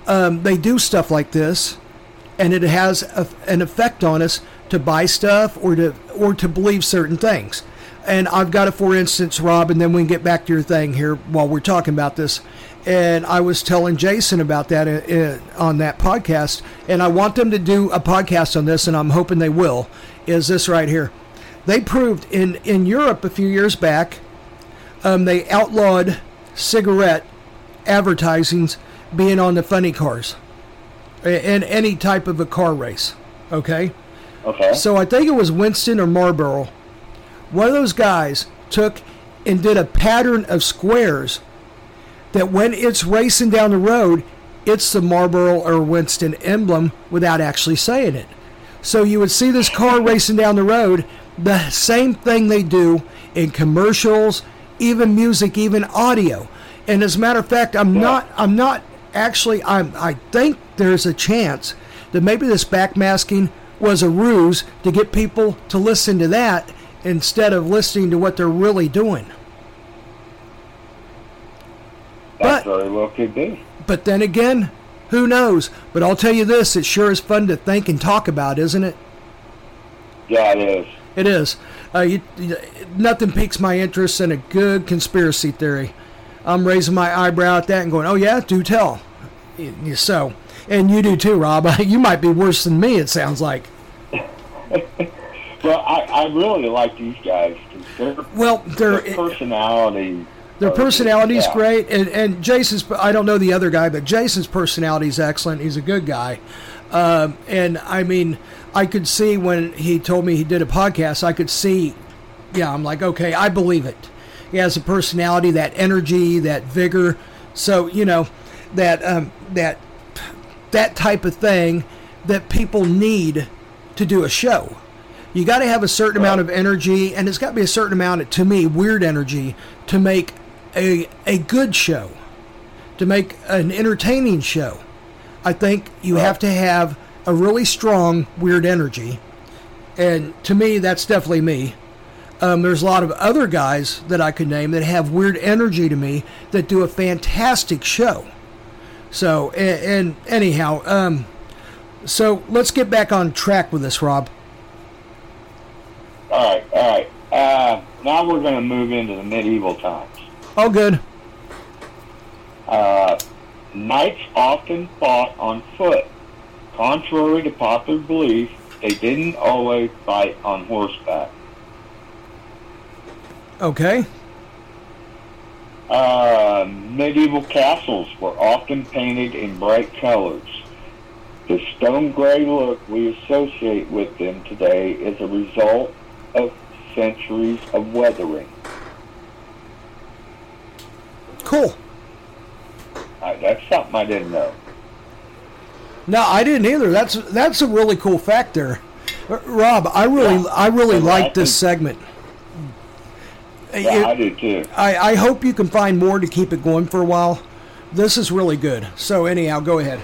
[SPEAKER 8] um, they do stuff like this, and it has a, an effect on us to buy stuff or to or to believe certain things. And I've got it, for instance, Rob, and then we can get back to your thing here while we're talking about this. And I was telling Jason about that uh, on that podcast, and I want them to do a podcast on this, and I'm hoping they will, is this right here. They proved in, in Europe a few years back, um, they outlawed cigarette advertisings being on the funny cars in any type of a car race, okay?
[SPEAKER 9] Okay.
[SPEAKER 8] So I think it was Winston or Marlboro. One of those guys took and did a pattern of squares that when it's racing down the road, it's the Marlboro or Winston emblem without actually saying it. So you would see this car racing down the road, the same thing they do in commercials, even music, even audio. And as a matter of fact, I'm yeah. not, I'm not actually, I'm, I think there's a chance that maybe this backmasking was a ruse to get people to listen to that instead of listening to what they're really doing.
[SPEAKER 9] That
[SPEAKER 8] but,
[SPEAKER 9] very well could be.
[SPEAKER 8] But then again, who knows? But I'll tell you this, it sure is fun to think and talk about, isn't it?
[SPEAKER 9] Yeah, it is.
[SPEAKER 8] It is. Uh, you, you, nothing piques my interest in a good conspiracy theory. I'm raising my eyebrow at that and going, oh yeah, do tell. So, and you do too, Rob. You might be worse than me, it sounds like.
[SPEAKER 9] Well, I, I really like these guys. They're,
[SPEAKER 8] well, their
[SPEAKER 9] personality...
[SPEAKER 8] Their personality is great, and, and Jason's, I don't know the other guy, but Jason's personality is excellent. He's a good guy. Um, and, I mean, I could see when he told me he did a podcast, I could see, yeah, I'm like, okay, I believe it. He has a personality, that energy, that vigor. So, you know, that um, that that type of thing that people need to do a show. You got to have a certain amount of energy, and it's got to be a certain amount of, to me, weird energy to make a a good show, to make an entertaining show. I think you have to have a really strong weird energy, and to me, that's definitely me. Um, there's a lot of other guys that I could name that have weird energy to me that do a fantastic show. So, and, and anyhow, um, so let's get back on track with this, Rob.
[SPEAKER 9] All right, all right. Uh, now we're going to move into the medieval times.
[SPEAKER 8] Oh, good.
[SPEAKER 9] Uh, knights often fought on foot. Contrary to popular belief, they didn't always fight on horseback.
[SPEAKER 8] Okay.
[SPEAKER 9] Uh, medieval castles were often painted in bright colors. The stone gray look we associate with them today is a result of centuries of weathering.
[SPEAKER 8] Cool.
[SPEAKER 9] Uh, that's something I didn't know.
[SPEAKER 8] No, I didn't either. That's that's a really cool fact there, Rob. I really yeah. I really yeah, like this segment.
[SPEAKER 9] Yeah,
[SPEAKER 8] it,
[SPEAKER 9] I do too.
[SPEAKER 8] I, I hope you can find more to keep it going for a while. This is really good. So anyhow, go ahead.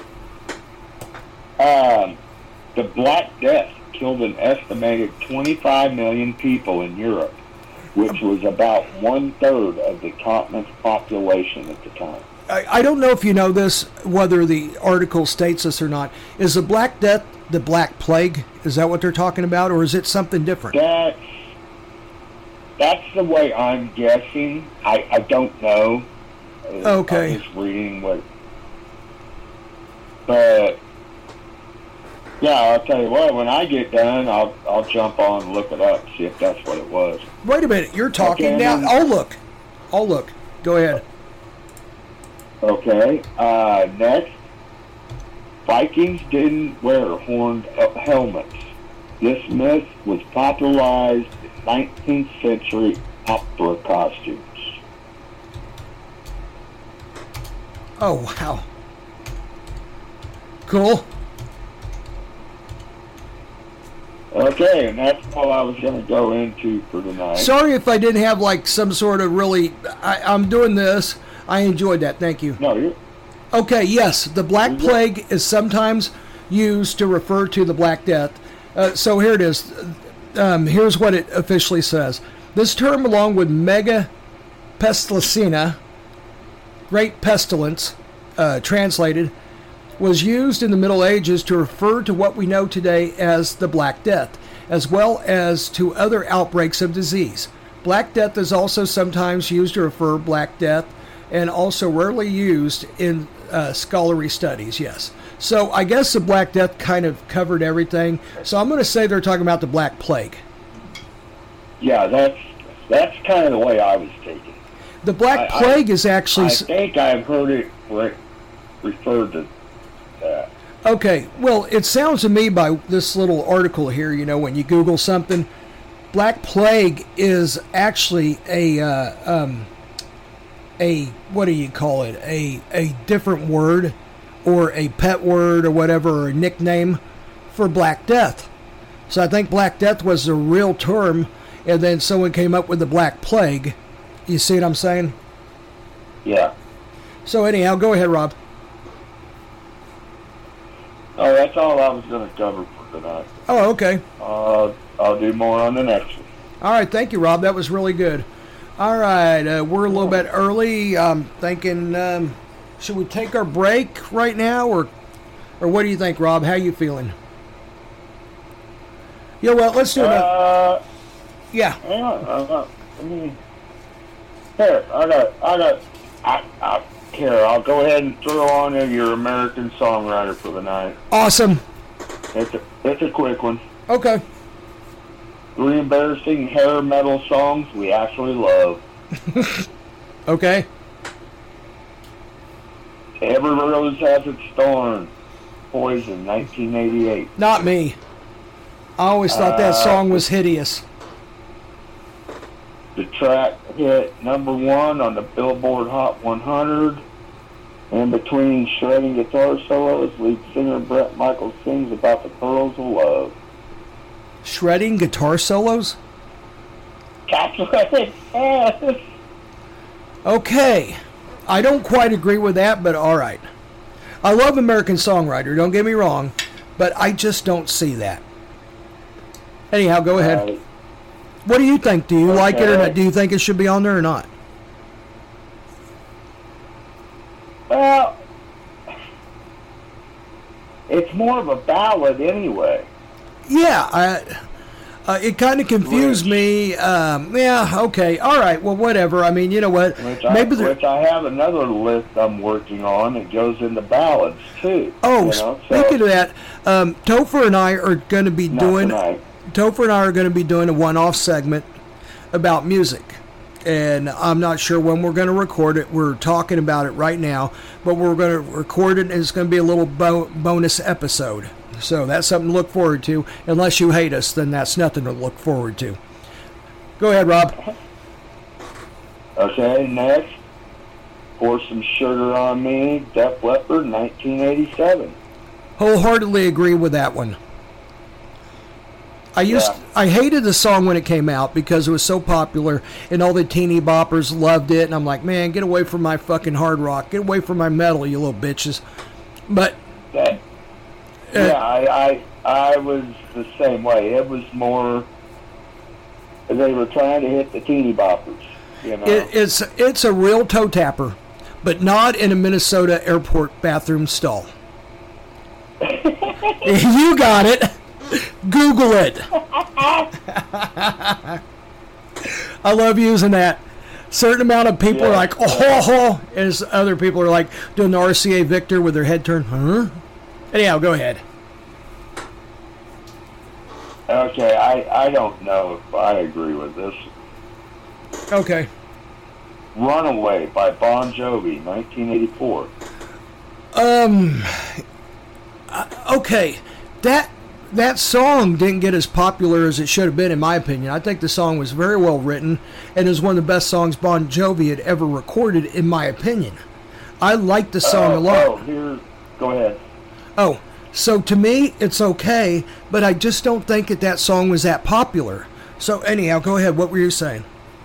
[SPEAKER 9] Um, the Black Death killed an estimated twenty-five million people in Europe, which was about one-third of the continent's population at the time.
[SPEAKER 8] I, I don't know if you know this, whether the article states this or not. Is the Black Death the Black Plague? Is that what they're talking about, or is it something different?
[SPEAKER 9] That's, that's the way I'm guessing. I, I don't know.
[SPEAKER 8] Okay.
[SPEAKER 9] I'm just reading what... But... Yeah, I'll tell you what, when I get done, I'll I'll jump on and look it up, see if that's what it was.
[SPEAKER 8] Wait a minute, you're talking
[SPEAKER 9] okay,
[SPEAKER 8] now.
[SPEAKER 9] then,
[SPEAKER 8] I'll look. I'll look. Go ahead.
[SPEAKER 9] Okay, uh, next. Vikings didn't wear horned helmets. This myth was popularized in nineteenth century opera costumes.
[SPEAKER 8] Oh, wow. Cool.
[SPEAKER 9] Okay, and that's all I was going to go into for tonight.
[SPEAKER 8] Sorry if I didn't have like some sort of really... I, I'm doing this. I enjoyed that. Thank you.
[SPEAKER 9] No, you're...
[SPEAKER 8] Okay, yes. The Black Plague is sometimes used to refer to the Black Death. Uh, so here it is. Um, here's what it officially says. This term, along with mega pestilence, great pestilence, uh, translated, was used in the Middle Ages to refer to what we know today as the Black Death, as well as to other outbreaks of disease. Black Death is also sometimes used to refer Black Death, and also rarely used in uh, scholarly studies, yes. So I guess the Black Death kind of covered everything. So I'm going to say they're talking about the Black Plague.
[SPEAKER 9] Yeah, that's that's kind of the way I was taking it.
[SPEAKER 8] The Black
[SPEAKER 9] I,
[SPEAKER 8] Plague
[SPEAKER 9] I,
[SPEAKER 8] is actually...
[SPEAKER 9] I think I've heard it re- referred to that.
[SPEAKER 8] Okay, well, it sounds to me by this little article here, you know, when you Google something, Black Plague is actually a, uh, um, a, what do you call it, a, a different word, or a pet word, or whatever, or a nickname for Black Death. So I think Black Death was the real term, and then someone came up with the Black Plague. You see what I'm saying?
[SPEAKER 9] Yeah.
[SPEAKER 8] So anyhow, go ahead, Rob.
[SPEAKER 9] Oh, that's all I was going to cover for tonight.
[SPEAKER 8] Oh, okay.
[SPEAKER 9] Uh, I'll do more on the next one.
[SPEAKER 8] All right, thank you, Rob. That was really good. All right, uh, we're a little bit early. I'm thinking, um, should we take our break right now, or, or what do you think, Rob? How you feeling? Yeah, well, let's do it.
[SPEAKER 9] Uh,
[SPEAKER 8] yeah.
[SPEAKER 9] Hang on. Uh, I mean, here, I got, I got, I, I, here, I'll go ahead and throw on there your American Songwriter for the night.
[SPEAKER 8] Awesome.
[SPEAKER 9] It's a, it's a quick one.
[SPEAKER 8] Okay.
[SPEAKER 9] Three embarrassing hair metal songs we actually love.
[SPEAKER 8] Okay.
[SPEAKER 9] Every Rose Has Its Thorn. Poison, nineteen eighty-eight.
[SPEAKER 8] Not me. I always thought that
[SPEAKER 9] Uh,
[SPEAKER 8] song was hideous.
[SPEAKER 9] The track hit number one on the Billboard Hot one hundred. And between shredding guitar solos, lead singer Bret Michaels sings about the pearls of love.
[SPEAKER 8] Shredding guitar solos?
[SPEAKER 9] That's what it says.
[SPEAKER 8] Okay. I don't quite agree with that, but all right. I love American Songwriter, don't get me wrong, but I just don't see that. Anyhow, go ahead.
[SPEAKER 9] Right.
[SPEAKER 8] What do you think? Do you
[SPEAKER 9] Okay.
[SPEAKER 8] like it or not? Do you think it should be on there or not?
[SPEAKER 9] Well, it's more of a ballad anyway.
[SPEAKER 8] Yeah, I, uh, it kind of confused me. Um, yeah, okay, all right, well, whatever. I mean, you know what?
[SPEAKER 9] Which I,
[SPEAKER 8] Maybe the,
[SPEAKER 9] which I have another list I'm working on that goes into ballads too.
[SPEAKER 8] Oh,
[SPEAKER 9] you know? so,
[SPEAKER 8] speaking of that, um, Topher and I are going to be
[SPEAKER 9] Not
[SPEAKER 8] doing.
[SPEAKER 9] tonight.
[SPEAKER 8] Topher and I are going to be doing a one-off segment about music, and I'm not sure when we're going to record it. We're talking about it right now, but we're going to record it, and it's going to be a little bo- bonus episode. So that's something to look forward to. Unless you hate us, then that's nothing to look forward to. Go ahead, Rob.
[SPEAKER 9] Okay, next, Pour Some Sugar on Me, Def Leppard, nineteen eighty-seven.
[SPEAKER 8] Wholeheartedly agree with that one. I used
[SPEAKER 9] Yeah.
[SPEAKER 8] I hated the song when it came out because it was so popular and all the teeny boppers loved it, and I'm like, man, get away from my fucking hard rock, get away from my metal, you little bitches. But
[SPEAKER 9] That,
[SPEAKER 8] uh,
[SPEAKER 9] yeah, I, I I was the same way. It was more, they were trying to hit the teeny boppers, you know.
[SPEAKER 8] it, it's it's a real toe tapper, but not in a Minnesota airport bathroom stall. You got it. Google it. I love using that. Certain amount of people
[SPEAKER 9] Yeah.
[SPEAKER 8] are like, oh, ho, ho, and s- other people are like doing the R C A Victor with their head turned, huh? Anyhow, go ahead.
[SPEAKER 9] Okay, I, I don't know if I agree with this.
[SPEAKER 8] Okay.
[SPEAKER 9] Runaway by Bon Jovi, nineteen eighty-four.
[SPEAKER 8] Um. uh, Okay, that that song didn't get as popular as it should have been, in my opinion. I think the song was very well written, and is one of the best songs Bon Jovi had ever recorded, in my opinion. I like the song
[SPEAKER 9] oh,
[SPEAKER 8] a lot.
[SPEAKER 9] Oh, here, go ahead.
[SPEAKER 8] Oh, so to me, it's okay, but I just don't think that that song was that popular. So anyhow, go ahead. What were you saying?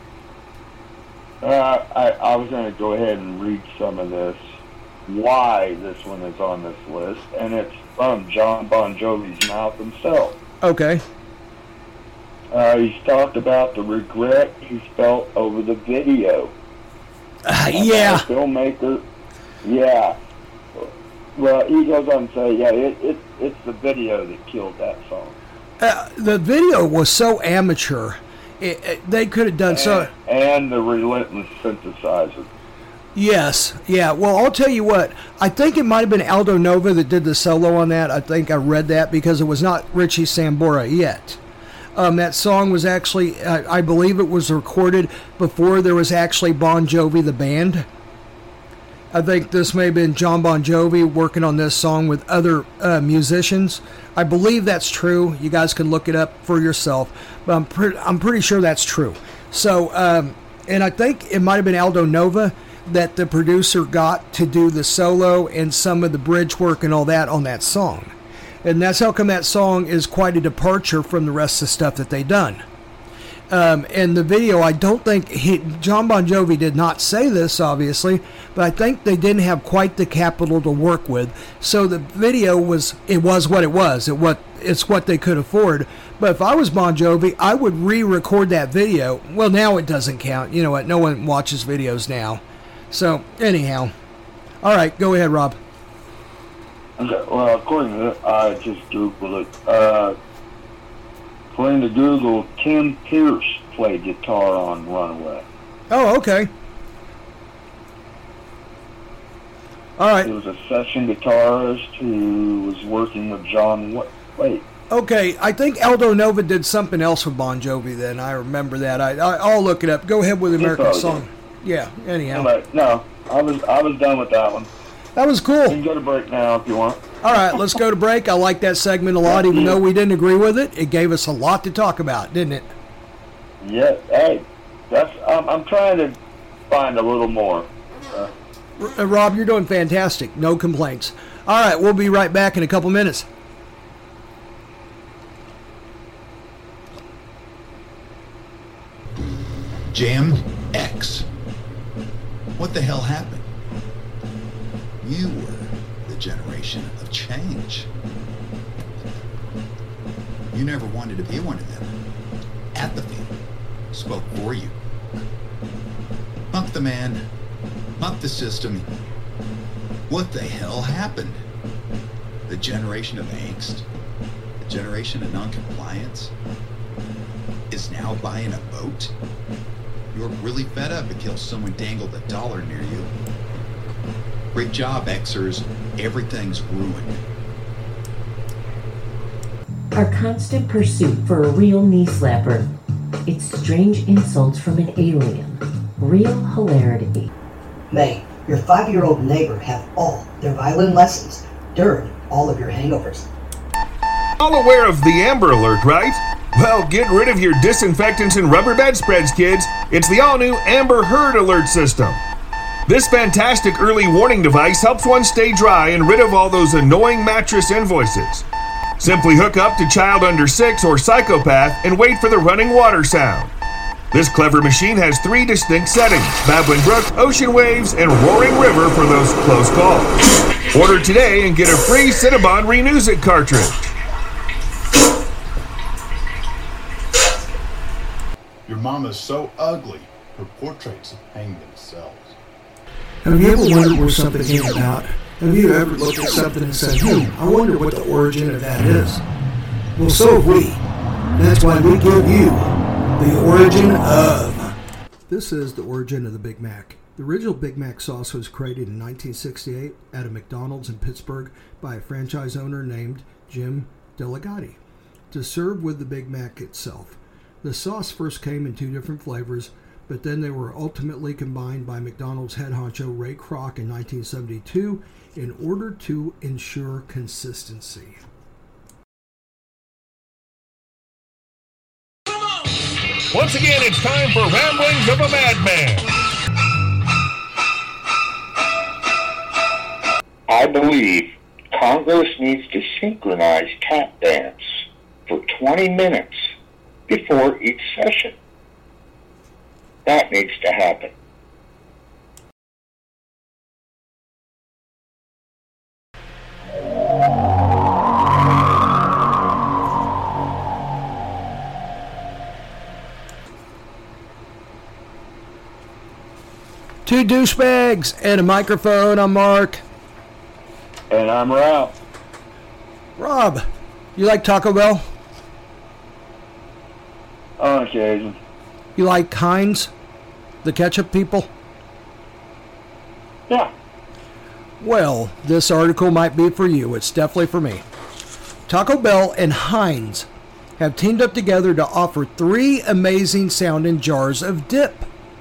[SPEAKER 9] Uh, I, I was going to go ahead and read some of this, why this one is on this list, and it's from John Bon Jovi's mouth himself.
[SPEAKER 8] Okay.
[SPEAKER 9] Uh, he's talked about the regret he felt over the video.
[SPEAKER 8] Uh, yeah.
[SPEAKER 9] The filmmaker, yeah. Well, he goes on to say, yeah, it, it it's the video that killed that song.
[SPEAKER 8] Uh, the video was so amateur. It, it, they could have done
[SPEAKER 9] and,
[SPEAKER 8] so.
[SPEAKER 9] And the relentless synthesizer.
[SPEAKER 8] Yes, yeah. Well, I'll tell you what. I think it might have been Aldo Nova that did the solo on that. I think I read that because it was not Richie Sambora yet. Um, that song was actually, uh, I believe it was recorded before there was actually Bon Jovi, the band. I think this may have been John Bon Jovi working on this song with other uh, musicians. I believe that's true. You guys can look it up for yourself. But I'm, pre- I'm pretty sure that's true. So, um, and I think it might have been Aldo Nova that the producer got to do the solo and some of the bridge work and all that on that song. And that's how come that song is quite a departure from the rest of the stuff that they done. Um, and the video, I don't think he, John Bon Jovi did not say this, obviously, but I think they didn't have quite the capital to work with. So the video was, it was what it was. It what it's what they could afford. But if I was Bon Jovi, I would re-record that video. Well, now it doesn't count. You know what? No one watches videos now. So anyhow, all right, go ahead, Rob.
[SPEAKER 9] Okay. Well, according to it, I just Googled it. Uh, According to Google, Tim Pierce played guitar on Runaway.
[SPEAKER 8] Oh, okay. All right.
[SPEAKER 9] He was a session guitarist who was working with John Wait.
[SPEAKER 8] Okay, I think Aldo Nova did something else with Bon Jovi then. I remember that. I, I, I'll look it up. Go ahead with the American Song. Yeah, anyhow.
[SPEAKER 9] Anyway, no, I was, I was done with that one.
[SPEAKER 8] That was cool.
[SPEAKER 9] You can go to break now if you want.
[SPEAKER 8] All right, let's go to break. I like that segment a lot, even though we didn't agree with it. It gave us a lot to talk about, didn't it?
[SPEAKER 9] Yeah. Hey, that's. I'm, I'm trying to find a little more. Uh,
[SPEAKER 8] R- Rob, you're doing fantastic. No complaints. All right, we'll be right back in a couple minutes.
[SPEAKER 6] Jam X. What the hell happened? You were the generation of change. You never wanted to be one of them. Apathy spoke for you. Fuck the man. Fuck the system. What the hell happened? The generation of angst? The generation of non-compliance? Is now buying a boat? You're really fed up until someone dangled a dollar near you. Great job, Xers. Everything's ruined.
[SPEAKER 10] Our constant pursuit for a real knee slapper. It's strange insults from an alien. Real hilarity.
[SPEAKER 15] May your five-year-old neighbor have all their violin lessons during all of your hangovers.
[SPEAKER 3] All aware of the Amber Alert, right? Well, get rid of your disinfectants and rubber bedspreads, kids. It's the all-new Amber Heard Alert system. This fantastic early warning device helps one stay dry and rid of all those annoying mattress invoices. Simply hook up to child under six or psychopath and wait for the running water sound. This clever machine has three distinct settings: Babbling Brook, Ocean Waves, and Roaring River for those close calls. Order today and get a free Cinnabon Renews It cartridge.
[SPEAKER 16] Your mama's so ugly, her portraits have hanged themselves.
[SPEAKER 5] Have you ever wondered where something came about? Have you ever looked at something and said, hmm, I wonder what the origin of that is? Well, so have we. That's why we give you the origin of. This is the origin of the Big Mac. The original Big Mac sauce was created in nineteen sixty-eight at a McDonald's in Pittsburgh by a franchise owner named Jim Delegati to serve with the Big Mac itself. The sauce first came in two different flavors, but then they were ultimately combined by McDonald's head honcho Ray Kroc in nineteen seventy-two in order to ensure consistency.
[SPEAKER 3] Once again, it's time for Ramblings of a Madman.
[SPEAKER 17] I believe Congress needs to synchronize tap dance for twenty minutes before each session. That needs to happen.
[SPEAKER 8] Two douchebags and a microphone. I'm Mark.
[SPEAKER 9] And I'm Rob.
[SPEAKER 8] Rob, you like Taco Bell?
[SPEAKER 9] On occasion.
[SPEAKER 8] You like Heinz, the ketchup people?
[SPEAKER 9] Yeah.
[SPEAKER 8] Well, this article might be for you. It's definitely for me. Taco Bell and Heinz have teamed up together to offer three amazing sounding jars of dip.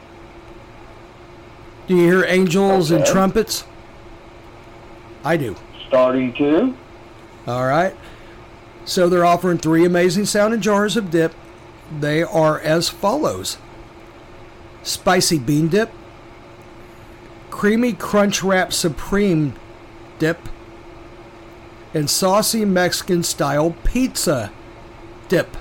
[SPEAKER 8] Do you hear angels
[SPEAKER 9] Okay.
[SPEAKER 8] and trumpets? I do.
[SPEAKER 9] Starting to.
[SPEAKER 8] All right. So they're offering three amazing sounding jars of dip. They are as follows: spicy bean dip, creamy crunch wrap supreme dip, and saucy Mexican style pizza dip.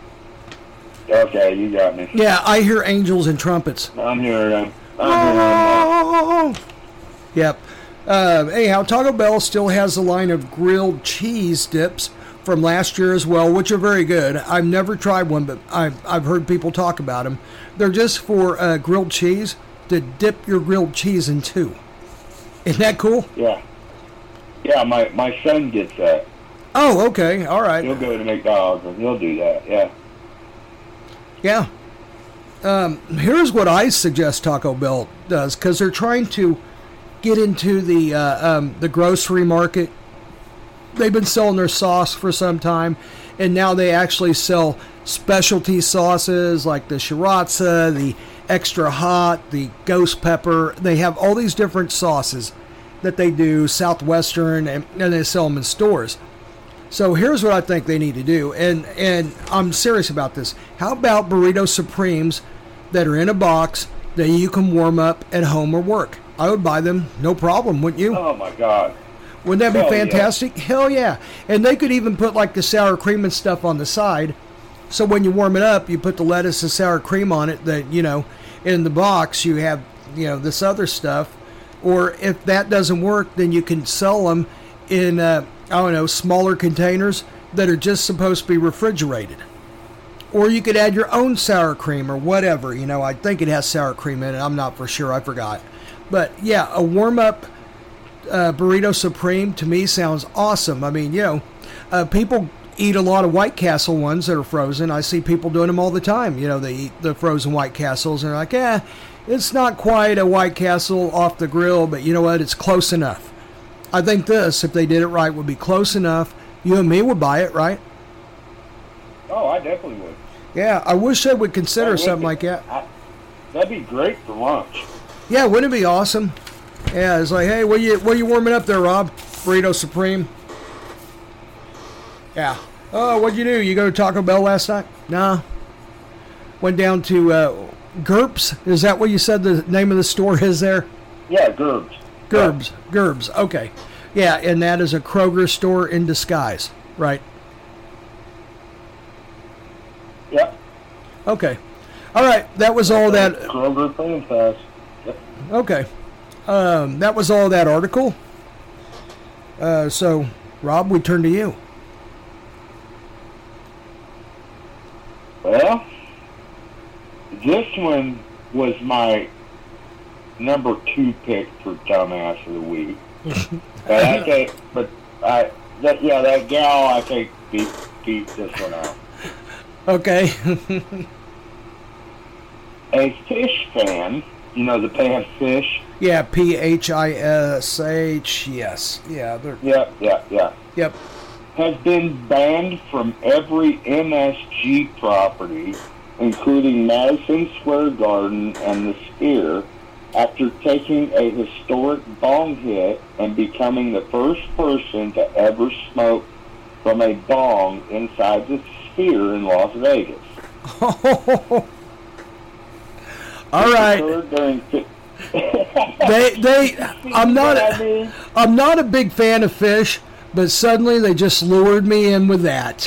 [SPEAKER 9] Okay, you got me.
[SPEAKER 8] Yeah, I hear angels and trumpets.
[SPEAKER 9] I'm hearing them. I'm hearing them.
[SPEAKER 8] Yep. Uh, anyhow, Taco Bell still has a line of grilled cheese dips from last year as well, which are very good. I've never tried one, but I've, I've heard people talk about them. They're just for uh, grilled cheese to dip your grilled cheese into. Isn't that cool?
[SPEAKER 9] Yeah. Yeah, my, my son gets that.
[SPEAKER 8] Oh, okay. All right.
[SPEAKER 9] He'll go to McDonald's and he'll do that, yeah.
[SPEAKER 8] Yeah. Um, here's what I suggest Taco Bell does, because they're trying to get into the uh, um, the grocery market. They've been selling their sauce for some time, and now they actually sell specialty sauces like the sriracha, the extra hot, the ghost pepper. They have all these different sauces that they do, Southwestern, and, and they sell them in stores. So here's what I think they need to do, and, and I'm serious about this. How about burrito supremes that are in a box that you can warm up at home or work? I would buy them, no problem, wouldn't you?
[SPEAKER 9] Oh, my God.
[SPEAKER 8] Wouldn't that be
[SPEAKER 9] Hell
[SPEAKER 8] fantastic?
[SPEAKER 9] Yeah.
[SPEAKER 8] Hell yeah. And they could even put like the sour cream and stuff on the side. So when you warm it up, you put the lettuce and sour cream on it. That, you know, in the box, you have, you know, this other stuff. Or if that doesn't work, then you can sell them in, uh, I don't know, smaller containers that are just supposed to be refrigerated. Or you could add your own sour cream or whatever. You know, I think it has sour cream in it. I'm not for sure. I forgot. But yeah, a warm up Uh, burrito supreme to me sounds awesome. I mean, you know, uh, people eat a lot of White Castle ones that are frozen. I see people doing them all the time. You know, they eat the frozen White Castles and they're like, eh, it's not quite a White Castle off the grill, but you know what? It's close enough. I think this, if they did it right, would be close enough. You and me would buy it, right?
[SPEAKER 9] Oh, I definitely would.
[SPEAKER 8] Yeah, I wish they would consider
[SPEAKER 9] I would
[SPEAKER 8] something
[SPEAKER 9] be-
[SPEAKER 8] like that.
[SPEAKER 9] I, that'd be great for lunch.
[SPEAKER 8] Yeah, wouldn't it be awesome? Yeah, it's like, hey, what you what you warming up there, Rob? Burrito Supreme. Yeah. Oh, what'd you do? You go to Taco Bell last night? Nah. Went down to uh, Gerps. Is that what you said the name of the store is there?
[SPEAKER 9] Yeah, Gerbs.
[SPEAKER 8] Gerbs. Gerbs. Okay. Yeah, and that is a Kroger store in disguise, right?
[SPEAKER 9] Yep.
[SPEAKER 8] Okay. All right. That was all that.
[SPEAKER 9] Kroger Fan Fest. Yep.
[SPEAKER 8] Okay. Um, that was all that article. Uh, so, Rob, we turn to you.
[SPEAKER 9] Well, this one was my number two pick for Dumbass of the Week. but I think, but I, that, yeah, that gal, I think, beat, beat this one out.
[SPEAKER 8] Okay.
[SPEAKER 9] A fish fan, you know, the pan fish.
[SPEAKER 8] Yeah, P H I S H, yes. Yeah, they're...
[SPEAKER 9] Yep, yep, yep.
[SPEAKER 8] Yep.
[SPEAKER 9] Has been banned from every M S G property, including Madison Square Garden and the Sphere, after taking a historic bong hit and becoming the first person to ever smoke from a bong inside the Sphere in Las Vegas.
[SPEAKER 8] All right. they they I'm not a, I'm not a big fan of fish, but suddenly they just lured me in with that.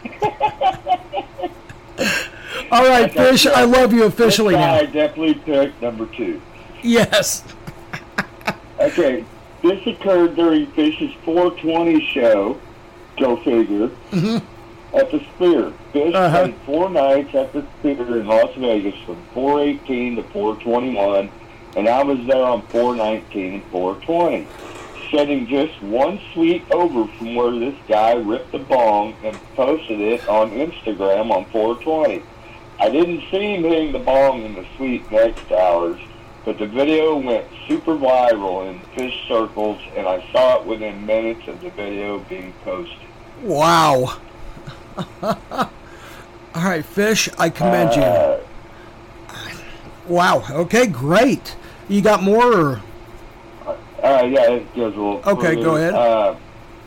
[SPEAKER 8] All right, Fish, I love you officially
[SPEAKER 9] now.
[SPEAKER 8] now.
[SPEAKER 9] I definitely picked number two.
[SPEAKER 8] Yes.
[SPEAKER 9] Okay, this occurred during Fish's four twenty show, go figure,
[SPEAKER 8] mm-hmm.
[SPEAKER 9] at the Sphere. Fish
[SPEAKER 8] Uh-huh.
[SPEAKER 9] played four nights at the Sphere in Las Vegas from four eighteen to four twenty-one, and I was there on four nineteen and four twenty. sitting just one suite over from where this guy ripped the bong and posted it on Instagram on four twenty. I didn't see him hitting the bong in the suite next to ours, but the video went super viral in fish circles, and I saw it within minutes of the video being posted.
[SPEAKER 8] Wow. All right, Fish, I commend
[SPEAKER 9] Uh,
[SPEAKER 8] you. Wow. Okay, great. You got more? Or?
[SPEAKER 9] Uh, yeah, it goes a little
[SPEAKER 8] Okay,
[SPEAKER 9] further.
[SPEAKER 8] go ahead.
[SPEAKER 9] Uh,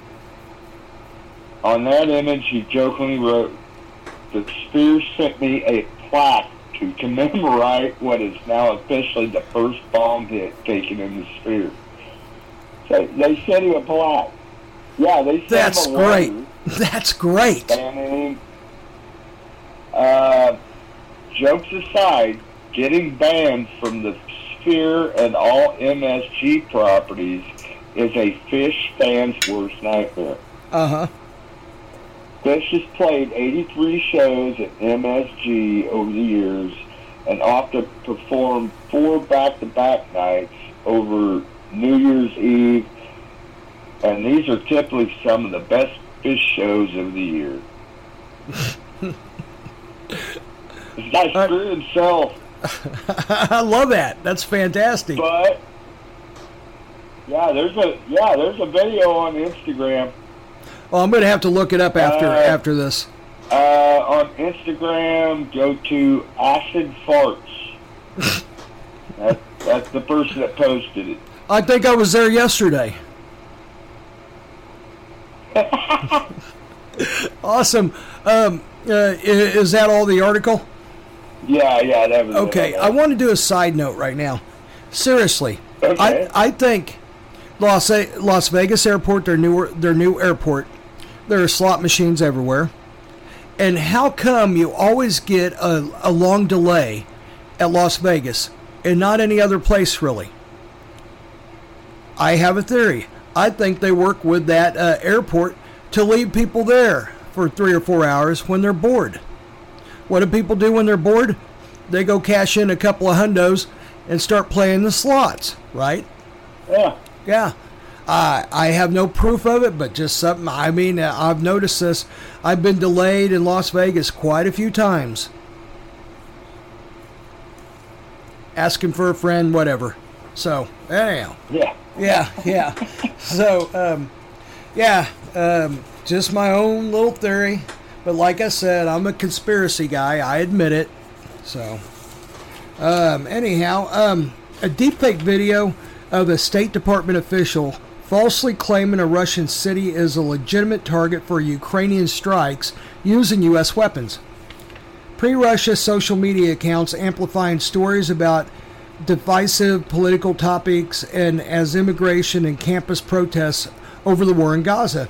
[SPEAKER 9] on that image, he jokingly wrote, "The Sphere sent me a plaque to commemorate what is now officially the first bomb hit taken in the Sphere." So they sent him a plaque. Yeah, they sent
[SPEAKER 8] That's
[SPEAKER 9] him a
[SPEAKER 8] great.
[SPEAKER 9] letter
[SPEAKER 8] That's great.
[SPEAKER 9] banning him. Uh, jokes aside, getting banned from the Sphere and all M S G properties is a Fish fan's worst nightmare.
[SPEAKER 8] Uh-huh.
[SPEAKER 9] Fish has played eighty-three shows at M S G over the years and often performed four back-to-back nights over New Year's Eve, and these are typically some of the best Fish shows of the year. This guy screwed himself.
[SPEAKER 8] I love that. That's fantastic.
[SPEAKER 9] But yeah, there's a yeah, there's a video on Instagram.
[SPEAKER 8] Well, I'm going to have to look it up after
[SPEAKER 9] Uh,
[SPEAKER 8] after this.
[SPEAKER 9] Uh, on Instagram, go to Acid Farts. that, that's the person that posted it.
[SPEAKER 8] I think I was there yesterday. Awesome. Um, uh, i- is that all the article?
[SPEAKER 9] Yeah, yeah, that was
[SPEAKER 8] Okay,
[SPEAKER 9] it.
[SPEAKER 8] I want to do a side note right now. Seriously,
[SPEAKER 9] Okay.
[SPEAKER 8] I I think Las Las Vegas Airport, their new their new airport, there are slot machines everywhere. And how come you always get a, a long delay at Las Vegas and not any other place really? I have a theory. I think they work with that uh, airport to leave people there for three or four hours when they're bored. What do people do when they're bored? They go cash in a couple of hundos and start playing the slots, right?
[SPEAKER 9] Yeah.
[SPEAKER 8] Yeah. Uh, I have no proof of it, but just something. I mean, uh, I've noticed this. I've been delayed in Las Vegas quite a few times. Asking for a friend, whatever. So, anyhow.
[SPEAKER 9] Yeah.
[SPEAKER 8] Yeah, yeah. So, um, yeah, um, just my own little theory. But like I said, I'm a conspiracy guy. I admit it. So, um, anyhow, um, a deepfake video of a State Department official falsely claiming a Russian city is a legitimate target for Ukrainian strikes using U S weapons. Pre-Russia social media accounts amplifying stories about divisive political topics and as immigration and campus protests over the war in Gaza.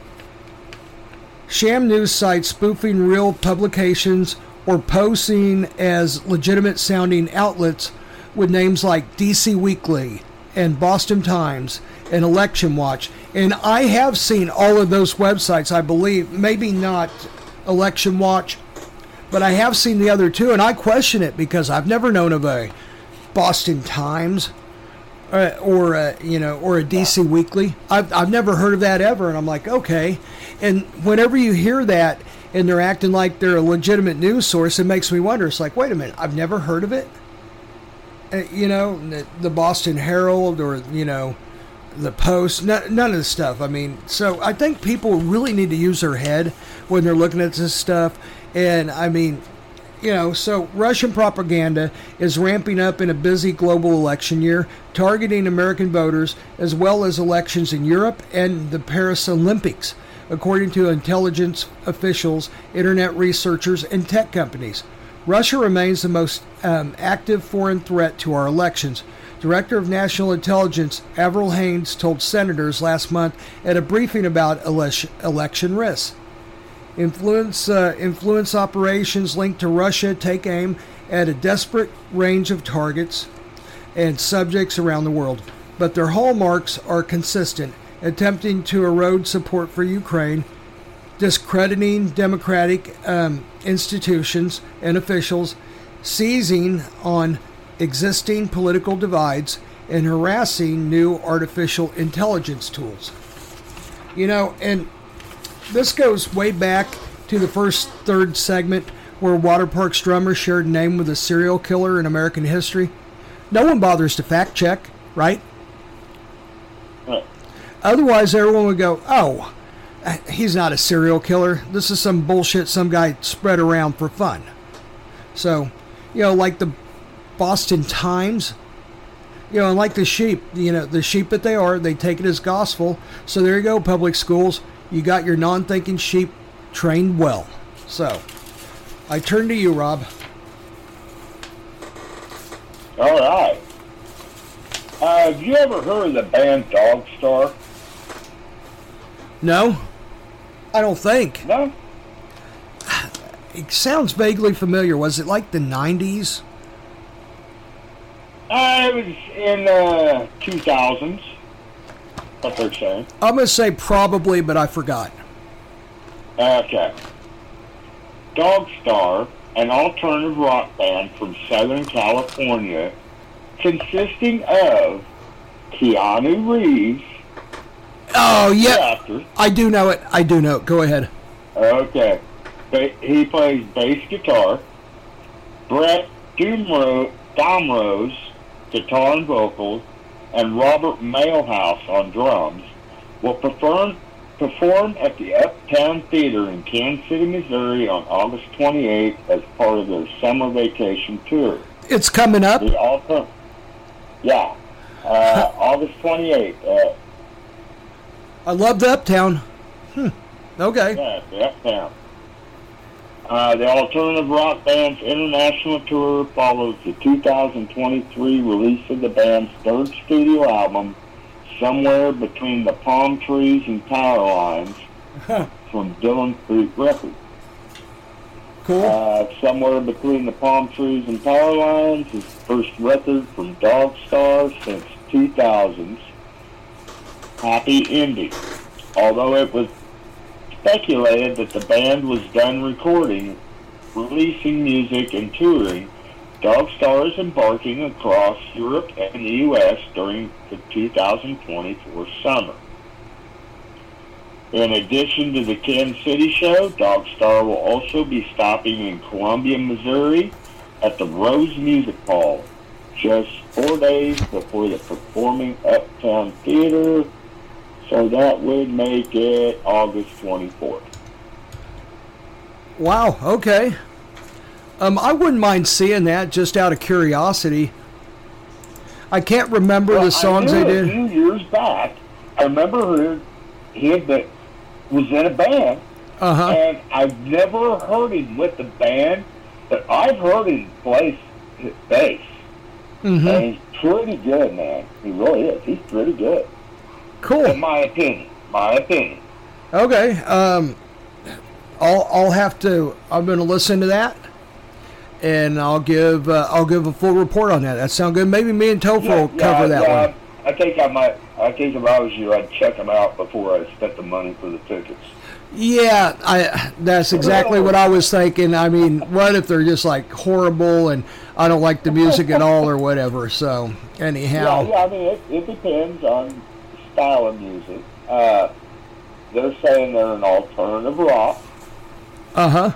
[SPEAKER 8] Sham news sites spoofing real publications or posing as legitimate sounding outlets with names like D C Weekly and Boston Times and Election Watch. And I have seen all of those websites, I believe. Maybe not Election Watch, but I have seen the other two, and I question it because I've never known of a Boston Times uh, or a, you know, or a D C Weekly. I've I've never heard of that ever, and I'm like, okay. And whenever you hear that and they're acting like they're a legitimate news source, it makes me wonder. It's like, wait a minute, I've never heard of it. Uh, you know, the, the Boston Herald or you know, the Post. No, none of the stuff. I mean, so I think people really need to use their head when they're looking at this stuff. And I mean, you know, so Russian propaganda is ramping up in a busy global election year, targeting American voters as well as elections in Europe and the Paris Olympics, according to intelligence officials, internet researchers, and tech companies. Russia remains the most um, active foreign threat to our elections. Director of National Intelligence Avril Haines told senators last month at a briefing about election, election risks. Influence, uh, influence operations linked to Russia take aim at a desperate range of targets and subjects around the world, but their hallmarks are consistent, attempting to erode support for Ukraine, discrediting democratic um, institutions and officials, seizing on existing political divides, and harassing new artificial intelligence tools. You know, and this goes way back to the first third segment where Water Parks drummer shared a name with a serial killer in American history. No one bothers to fact check, right?
[SPEAKER 9] Right.
[SPEAKER 8] Otherwise, everyone would go, oh, he's not a serial killer. This is some bullshit some guy spread around for fun. So, you know, like the Boston Times, you know, and like the sheep, you know, the sheep that they are, they take it as gospel. So there you go, public schools. You got your non-thinking sheep trained well. So, I turn to you, Rob.
[SPEAKER 9] All right. Uh, have you ever heard of the band Dogstar?
[SPEAKER 8] No, I don't think.
[SPEAKER 9] No?
[SPEAKER 8] It sounds vaguely familiar. Was it like the nineties?
[SPEAKER 9] Uh, it was in uh, two thousands, what they're saying.
[SPEAKER 8] I'm going to say probably, but I forgot.
[SPEAKER 9] Okay. Dogstar, an alternative rock band from Southern California, consisting of Keanu Reeves.
[SPEAKER 8] Oh, yeah.
[SPEAKER 9] Actor.
[SPEAKER 8] I do know it. I do know it. Go ahead.
[SPEAKER 9] Okay. Ba- he plays bass guitar. Brett Dumro- Domrose, guitar and vocals, and Robert Mailhouse on drums, will perform perform at the Uptown Theater in Kansas City, Missouri on August twenty-eighth as part of their summer vacation tour.
[SPEAKER 8] It's coming up?
[SPEAKER 9] The alter- yeah. Uh, August twenty-eighth. Uh,
[SPEAKER 8] I love the Uptown. Hmm. Okay.
[SPEAKER 9] yeah, the Uptown. Uh, the alternative rock band's international tour follows the two thousand twenty-three release of the band's third studio album, Somewhere Between the Palm Trees and Power Lines, from Dylan Creek Records.
[SPEAKER 8] Cool.
[SPEAKER 9] Uh, Somewhere Between the Palm Trees and Power Lines is the first record from Dogstar since two thousands. Happy Ending. Although it was speculated that the band was done recording, releasing music, and touring, Dogstar is embarking across Europe and the U S during the two thousand twenty-four summer. In addition to the Kansas City show, Dogstar will also be stopping in Columbia, Missouri at the Rose Music Hall just four days before the performing Uptown Theater, so that would make it August twenty-fourth.
[SPEAKER 8] Wow, okay. Um, I wouldn't mind seeing that just out of curiosity. I can't remember
[SPEAKER 9] well,
[SPEAKER 8] the songs
[SPEAKER 9] I knew
[SPEAKER 8] they
[SPEAKER 9] a
[SPEAKER 8] did.
[SPEAKER 9] few years back, I remember he had been, was in a band,
[SPEAKER 8] uh-huh.
[SPEAKER 9] and I've never heard him with the band, but I've heard him play bass.
[SPEAKER 8] Mm-hmm.
[SPEAKER 9] And he's pretty good, man. He really is. He's pretty good.
[SPEAKER 8] Cool.
[SPEAKER 9] In my opinion. My opinion.
[SPEAKER 8] Okay. Um, I'll I'll have to. I'm going to listen to that, and I'll give uh, I'll give a full report on that. That sound good? Maybe me and Topher
[SPEAKER 9] Yeah,
[SPEAKER 8] will cover
[SPEAKER 9] yeah,
[SPEAKER 8] that
[SPEAKER 9] yeah,
[SPEAKER 8] one.
[SPEAKER 9] I think I might. I think if I was you, I'd check them out before I spent the money for the tickets.
[SPEAKER 8] Yeah, I. That's exactly what I was thinking. I mean, what if they're just like horrible and I don't like the music at all or whatever? So anyhow.
[SPEAKER 9] Yeah, yeah. I mean, it, it depends on style of music. Uh, they're saying they're an alternative rock.
[SPEAKER 8] Uh huh.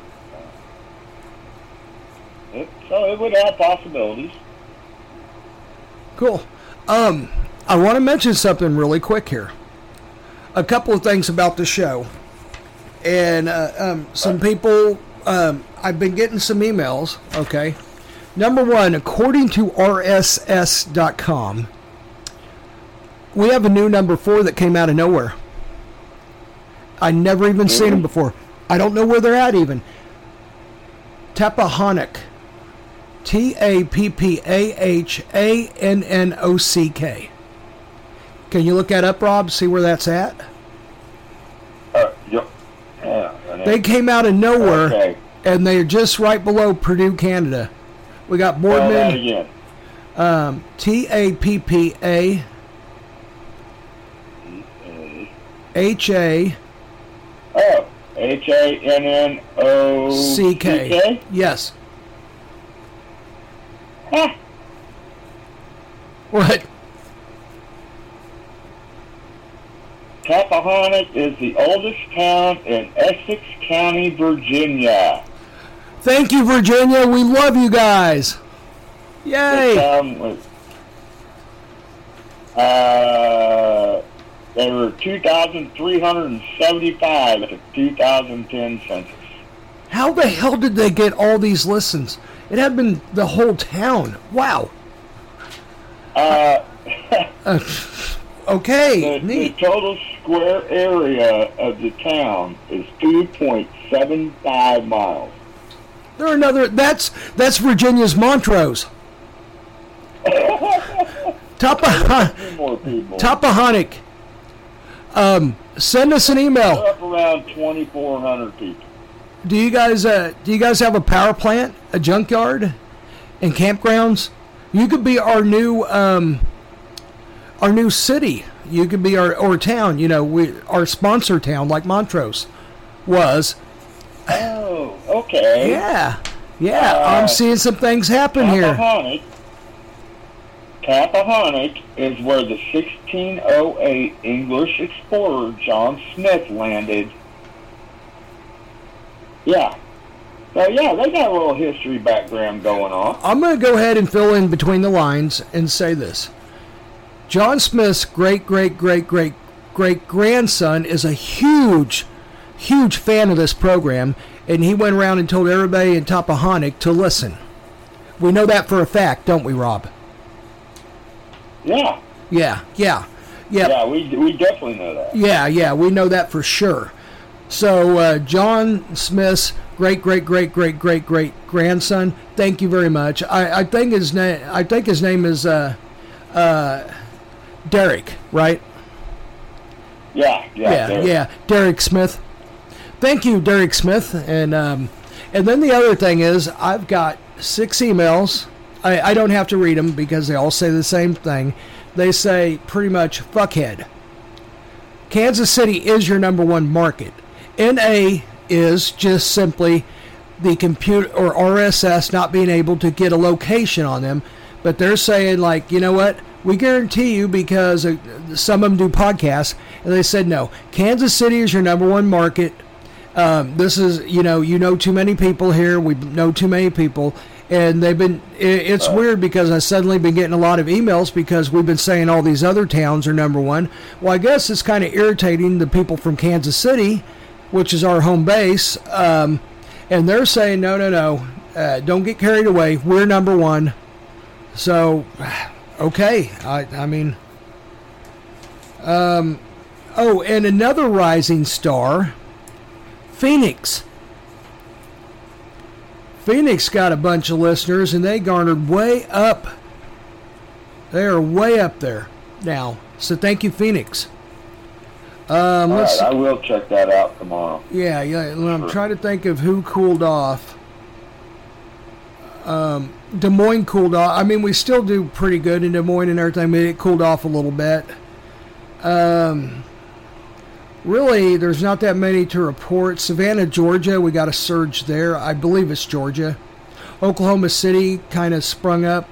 [SPEAKER 9] It, so it would have possibilities.
[SPEAKER 8] Cool. Um, I want to mention something really quick here. A couple of things about the show. And uh, um, some people, um, I've been getting some emails, okay? Number one, according to R S S dot com, we have a new number four that came out of nowhere. I never even seen them before. I don't know where they're at even. Tappahannock. T A P P A H A N N O C K. Can you look that up, Rob? See where that's at?
[SPEAKER 9] Uh, yep. Yeah,
[SPEAKER 8] they came out of nowhere,
[SPEAKER 9] okay.
[SPEAKER 8] And they're just right below Purdue, Canada. We got Boardman.
[SPEAKER 9] again.
[SPEAKER 8] Um, T A P P A H A
[SPEAKER 9] Oh, H A N N O
[SPEAKER 8] C K. Yes.
[SPEAKER 9] Huh.
[SPEAKER 8] What?
[SPEAKER 9] Tappahannock is the oldest town in Essex County, Virginia.
[SPEAKER 8] Thank you, Virginia. We love you guys. Yay!
[SPEAKER 9] The town was, uh, there were two thousand three hundred seventy-five at the two thousand ten census.
[SPEAKER 8] How the hell did they get all these listens? It had been the whole town. Wow.
[SPEAKER 9] Uh,
[SPEAKER 8] uh okay.
[SPEAKER 9] The,
[SPEAKER 8] neat.
[SPEAKER 9] the total square area of the town is two point seven five miles.
[SPEAKER 8] There are another. That's that's Virginia's Montrose. Tappahannock. Tappahannock. Um, send us an email.
[SPEAKER 9] We're up around twenty-four hundred people.
[SPEAKER 8] Do you guys uh, do you guys have a power plant, a junkyard, and campgrounds? You could be our new um, our new city. You could be our or town. You know, we our sponsor town, like Montrose was.
[SPEAKER 9] Oh, okay.
[SPEAKER 8] Yeah, yeah.
[SPEAKER 9] Uh,
[SPEAKER 8] I'm seeing some things happen here.
[SPEAKER 9] Tappahannock, Tappahannock is where the sixteen oh eight English explorer John Smith landed. Yeah. So, yeah, they got a little history background going on.
[SPEAKER 8] I'm going to go ahead and fill in between the lines and say this. John Smith's great, great, great, great, great grandson is a huge, huge fan of this program, and he went around and told everybody in Tappahannock to listen. We know that for a fact, don't we, Rob?
[SPEAKER 9] Yeah.
[SPEAKER 8] Yeah, yeah, yeah.
[SPEAKER 9] Yeah, we, we definitely know that.
[SPEAKER 8] Yeah, yeah, we know that for sure. So, uh, John Smith's great, great, great, great, great, great grandson. Thank you very much. I, I think his name. I think his name is uh, uh, Derek, right?
[SPEAKER 9] Yeah, yeah,
[SPEAKER 8] yeah,
[SPEAKER 9] Derek.
[SPEAKER 8] yeah. Derek Smith. Thank you, Derek Smith. And um, and then the other thing is, I've got six emails. I, I don't have to read them because they all say the same thing. They say pretty much fuckhead. Kansas City is your number one market. N A is just simply the computer or R S S not being able to get a location on them, but they're saying like, you know what, we guarantee you, because uh, some of them do podcasts, and they said no, Kansas City is your number one market. Um, this is, you know, you know too many people here. We know too many people, and they've been. It, it's weird because I suddenly been getting a lot of emails because we've been saying all these other towns are number one. Well, I guess it's kind of irritating the people from Kansas City, which is our home base, um, and they're saying, no, no, no, uh, don't get carried away. We're number one. So, okay, I, I mean, um, oh, and another rising star, Phoenix. Phoenix got a bunch of listeners, and they garnered way up. They are way up there now. So thank you, Phoenix. Um,
[SPEAKER 9] All
[SPEAKER 8] let's
[SPEAKER 9] right, I will check that out tomorrow.
[SPEAKER 8] Yeah, yeah. I'm trying to think of who cooled off. Um, Des Moines cooled off. I mean, we still do pretty good in Des Moines and everything, but it cooled off a little bit. Um, really, there's not that many to report. Savannah, Georgia, we got a surge there. I believe it's Georgia. Oklahoma City kind of sprung up.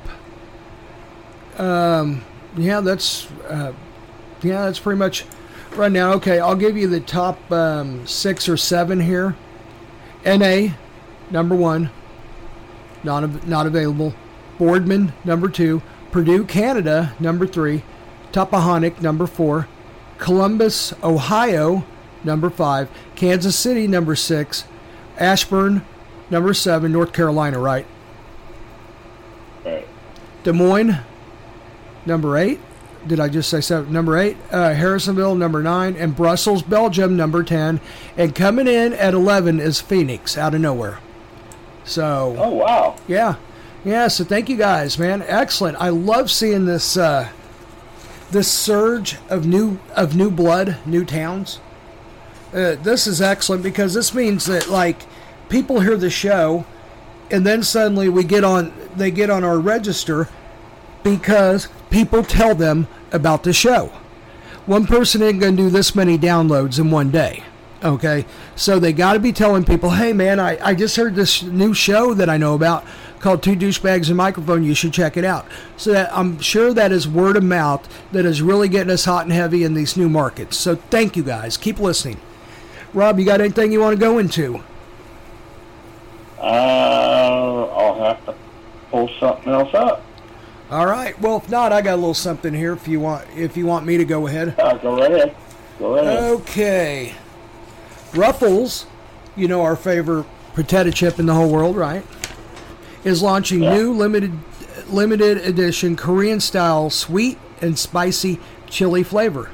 [SPEAKER 8] Um, yeah, that's uh, yeah, that's pretty much. Right now, okay, I'll give you the top um, six or seven here. N A, number one, not not available. Boardman, number two. Purdue, Canada, number three. Tappahannock, number four. Columbus, Ohio, number five. Kansas City, number six. Ashburn, number seven. North Carolina, right?
[SPEAKER 9] Right.
[SPEAKER 8] Des Moines, number eight. Did I just say seven? Number eight. Uh, Harrisonville, number nine. And Brussels, Belgium, number ten. And coming in at eleven is Phoenix, out of nowhere. So.
[SPEAKER 9] Oh, wow.
[SPEAKER 8] Yeah. Yeah, so thank you guys, man. Excellent. I love seeing this uh, this surge of new of new blood, new towns. Uh, this is excellent because this means that, like, people hear the show and then suddenly we get on, they get on our register because people tell them about the show. One person ain't going to do this many downloads in one day. Okay? So they got to be telling people, hey, man, I, I just heard this new show that I know about called Two Douchebags and Microphone. You should check it out. So that I'm sure that is word of mouth that is really getting us hot and heavy in these new markets. So thank you guys. Keep listening. Rob, you got anything you want to go into?
[SPEAKER 9] Uh, I'll have to pull something else up.
[SPEAKER 8] All right. Well, if not, I got a little something here. If you want, if you want me to go ahead.
[SPEAKER 9] Uh, go right ahead. Go ahead.
[SPEAKER 8] Okay. Ruffles, you know our favorite potato chip in the whole world, right? Is launching yeah. new limited limited edition Korean style sweet and spicy chili flavor.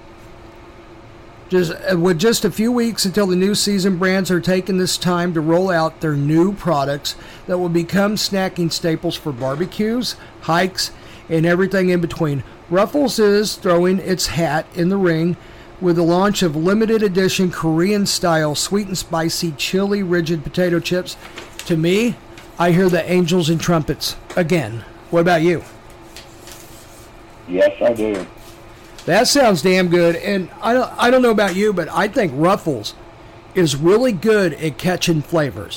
[SPEAKER 8] Just with just a few weeks until the new season, brands are taking this time to roll out their new products that will become snacking staples for barbecues, hikes, and everything in between. Ruffles is throwing its hat in the ring with the launch of limited edition Korean style sweet and spicy chili rigid potato chips. To me, I hear the angels and trumpets again. What about you?
[SPEAKER 9] Yes, I do.
[SPEAKER 8] That sounds damn good. And I don't, I don't know about you, but I think Ruffles is really good at catching flavors.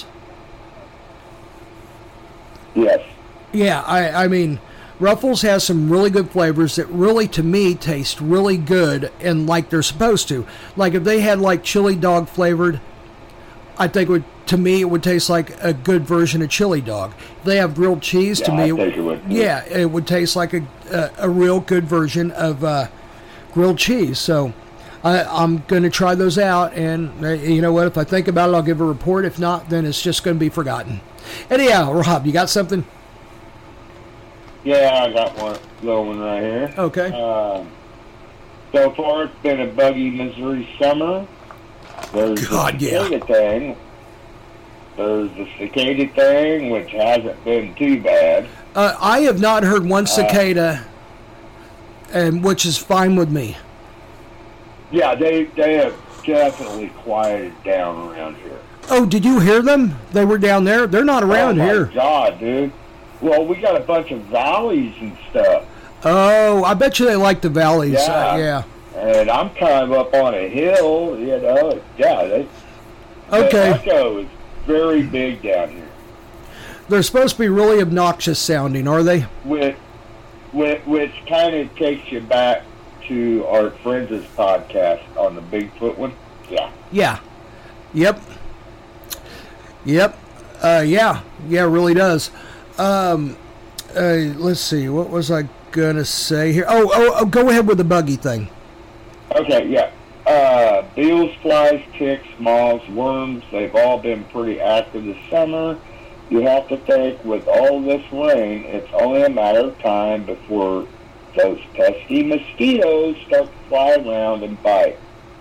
[SPEAKER 9] Yes.
[SPEAKER 8] Yeah, I, I mean, Ruffles has some really good flavors that really, to me, taste really good and like they're supposed to. Like if they had like chili dog flavored, I think it would, to me, it would taste like a good version of chili dog. If they have grilled cheese,
[SPEAKER 9] yeah,
[SPEAKER 8] to me,
[SPEAKER 9] I think it would.
[SPEAKER 8] yeah, it would taste like a a, a real good version of uh, grilled cheese. So I, I'm going to try those out, and uh, you know what? If I think about it, I'll give a report. If not, then it's just going to be forgotten. Anyhow, Rob, you got something?
[SPEAKER 9] Yeah, I got one little one right here.
[SPEAKER 8] Okay.
[SPEAKER 9] Uh, so far, it's been a buggy Missouri summer. There's
[SPEAKER 8] God,
[SPEAKER 9] the
[SPEAKER 8] yeah.
[SPEAKER 9] cicada thing. There's the cicada thing, which hasn't been too bad.
[SPEAKER 8] Uh, I have not heard one cicada, uh, and which is fine with me.
[SPEAKER 9] Yeah, they they have definitely quieted down around here.
[SPEAKER 8] Oh, did you hear them? They were down there. They're not around
[SPEAKER 9] oh my
[SPEAKER 8] here.
[SPEAKER 9] God, dude. Well, we got a bunch of valleys and stuff.
[SPEAKER 8] Oh, I bet you they like the valleys.
[SPEAKER 9] Yeah.
[SPEAKER 8] Uh, yeah.
[SPEAKER 9] And I'm kind of up on a hill, you know. Yeah, they.
[SPEAKER 8] Okay.
[SPEAKER 9] The echo is very big down here.
[SPEAKER 8] They're supposed to be really obnoxious sounding, are they?
[SPEAKER 9] Which, which, which kind of takes you back to our Friends' podcast on the Bigfoot one. Yeah.
[SPEAKER 8] Yeah. Yep. Yep. Uh, yeah. Yeah, it really does. Um, uh, let's see. What was I going to say here? Oh, oh, oh, go ahead with the buggy thing.
[SPEAKER 9] Okay, yeah. Uh, beetles, flies, ticks, moths, worms, they've all been pretty active this summer. You have to think, with all this rain, it's only a matter of time before those pesky mosquitoes start to fly around and bite.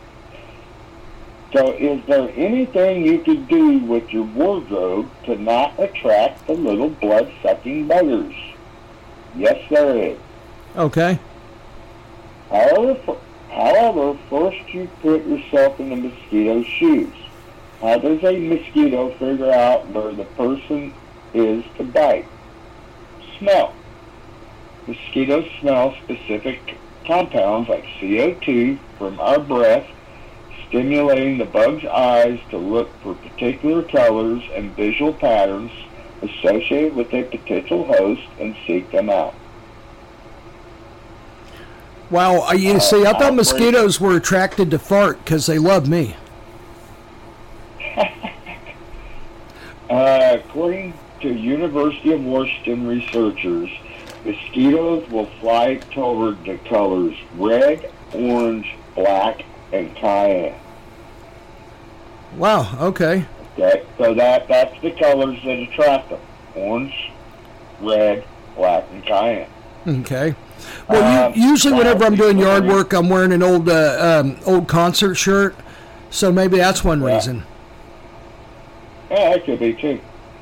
[SPEAKER 9] So is there anything you could do with your wardrobe to not attract the little blood-sucking buggers? Yes, there is.
[SPEAKER 8] Okay.
[SPEAKER 9] However, however, first you put yourself in the mosquito's shoes. How does a mosquito figure out where the person is to bite? Smell. Mosquitoes smell specific compounds like C O two from our breath, stimulating the bug's eyes to look for particular colors and visual patterns associated with a potential host and seek them out.
[SPEAKER 8] Wow, uh, you
[SPEAKER 9] uh,
[SPEAKER 8] see, I thought mosquitoes were attracted to fart because they love me.
[SPEAKER 9] uh, according to University of Washington researchers, mosquitoes will fly toward the colors red, orange, black, and cayenne.
[SPEAKER 8] Wow, okay.
[SPEAKER 9] Okay, so that, that's the colors that attract them. Orange, red, black, and cayenne.
[SPEAKER 8] Okay. Well,
[SPEAKER 9] um,
[SPEAKER 8] you, usually whenever I'm doing yard work, I'm wearing an old uh, um, old concert shirt, so maybe that's one
[SPEAKER 9] yeah.
[SPEAKER 8] reason.
[SPEAKER 9] Yeah, that could be too.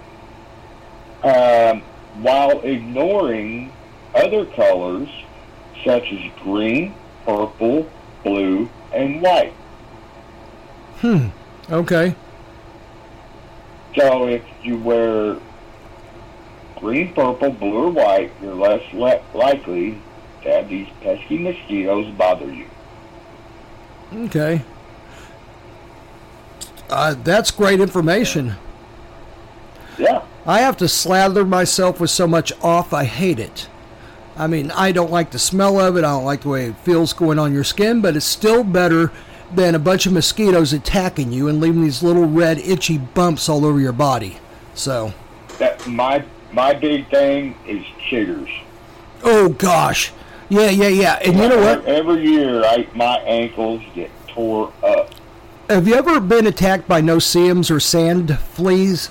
[SPEAKER 9] Um, while ignoring other colors such as green, purple, blue, and white.
[SPEAKER 8] Hmm. Okay.
[SPEAKER 9] So if you wear green, purple, blue, or white, you're less le- likely to have these pesky mosquitoes bother you.
[SPEAKER 8] Okay. Uh, that's great information.
[SPEAKER 9] Yeah.
[SPEAKER 8] I have to slather myself with so much off, I hate it. I mean, I don't like the smell of it. I don't like the way it feels going on your skin, but it's still better than a bunch of mosquitoes attacking you and leaving these little red itchy bumps all over your body. So
[SPEAKER 9] that my my big thing is chiggers.
[SPEAKER 8] Oh gosh, yeah, yeah, yeah. And you know what?
[SPEAKER 9] Every year, I my ankles get tore up.
[SPEAKER 8] Have you ever been attacked by no-see-ums or sand fleas?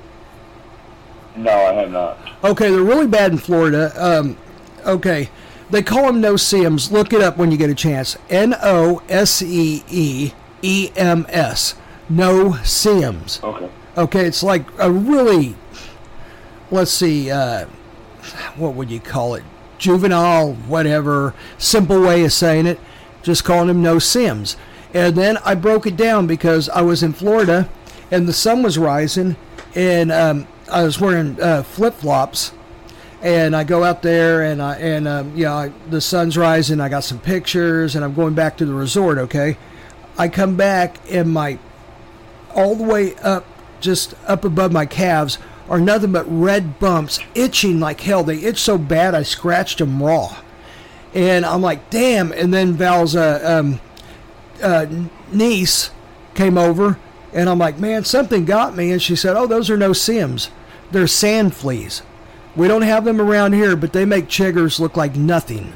[SPEAKER 9] No, I have not.
[SPEAKER 8] Okay, they're really bad in Florida. Um, okay, they call them no-see-ums. Look it up when you get a chance. N O S E E E M S. No-see-ums.
[SPEAKER 9] Okay.
[SPEAKER 8] Okay, it's like a really, let's see, uh, what would you call it? Juvenile, whatever, simple way of saying it. Just calling them no-see-ums. And then I broke it down because I was in Florida and the sun was rising and um, I was wearing uh, flip-flops, and I go out there and I and um, you know I, the sun's rising. I got some pictures and I'm going back to the resort. Okay, I come back and my all the way up, just up above my calves, are nothing but red bumps, itching like hell. They itch so bad I scratched them raw, and I'm like, damn. And then Val's uh, um, uh, niece came over. And I'm like, man, something got me. And she said, oh, those are no-see-ums. They're sand fleas. We don't have them around here, but they make chiggers look like nothing.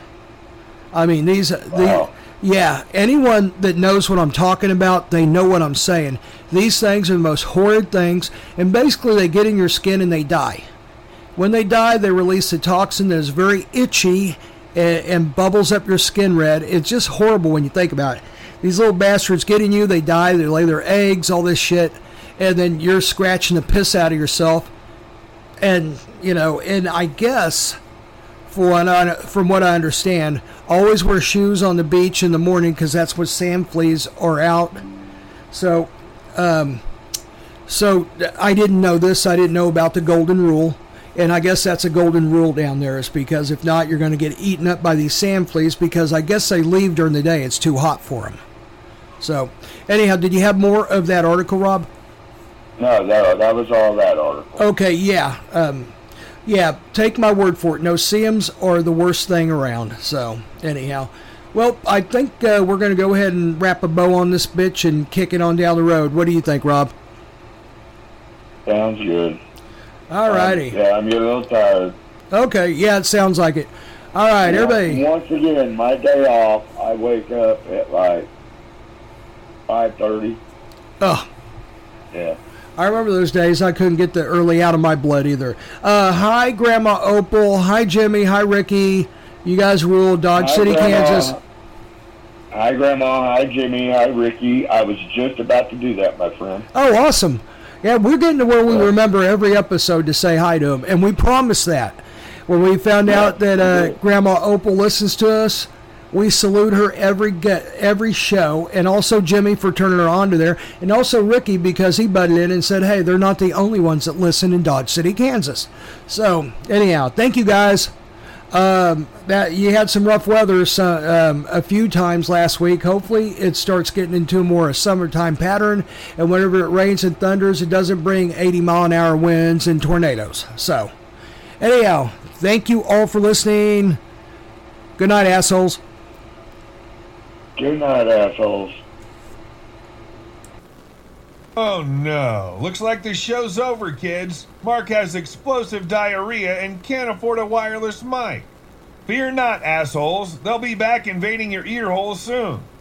[SPEAKER 8] I mean, these,
[SPEAKER 9] wow.
[SPEAKER 8] the, yeah, anyone that knows what I'm talking about, they know what I'm saying. These things are the most horrid things. And basically, they get in your skin and they die. When they die, they release a toxin that is very itchy and, and bubbles up your skin red. It's just horrible when you think about it. These little bastards get in you, they die, they lay their eggs, all this shit, and then you're scratching the piss out of yourself. And, you know, and I guess, for what I, from what I understand, always wear shoes on the beach in the morning because that's when sand fleas are out. So, um, so I didn't know this. I didn't know about the golden rule. And I guess that's a golden rule down there, is because if not, you're going to get eaten up by these sand fleas, because I guess they leave during the day. It's too hot for them. So, anyhow, did you have more of that article, Rob?
[SPEAKER 9] No, that, that was all that article.
[SPEAKER 8] Okay, yeah. Um, yeah, take my word for it. No-see-ums are the worst thing around. So, anyhow. Well, I think uh, we're going to go ahead and wrap a bow on this bitch and kick it on down the road. What do you think, Rob?
[SPEAKER 9] Sounds good.
[SPEAKER 8] All righty.
[SPEAKER 9] Um, yeah, I'm getting a little tired.
[SPEAKER 8] Okay, yeah, it sounds like it. All right,
[SPEAKER 9] yeah,
[SPEAKER 8] everybody.
[SPEAKER 9] Once again, my day off, I wake up at like five thirty.
[SPEAKER 8] Oh.
[SPEAKER 9] Yeah.
[SPEAKER 8] I remember those days. I couldn't get the early out of my blood either. Uh, hi, Grandma Opal. Hi, Jimmy. Hi, Ricky. You guys rule. Dodge
[SPEAKER 9] Hi,
[SPEAKER 8] City,
[SPEAKER 9] Grandma.
[SPEAKER 8] Kansas.
[SPEAKER 9] Hi, Grandma. Hi, Jimmy. Hi, Ricky. I was just about to do that, my friend.
[SPEAKER 8] Oh, awesome. Yeah, we're getting to where we remember every episode to say hi to them, and we promised that. When we found yeah, out that uh, Grandma Opal listens to us, we salute her every get, every show, and also Jimmy for turning her on to there, and also Ricky because he butted in and said, hey, they're not the only ones that listen in Dodge City, Kansas. So, anyhow, thank you guys. Um, that you had some rough weather so, um, a few times last week. Hopefully it starts getting into more a summertime pattern, and whenever it rains and thunders, it doesn't bring eighty mile an hour winds and tornadoes. So, anyhow, thank you all for listening. Good night, assholes.
[SPEAKER 9] Good night, assholes.
[SPEAKER 3] Oh no, looks like the show's over, kids. Mark has explosive diarrhea and can't afford a wireless mic. Fear not, assholes. They'll be back invading your ear holes soon.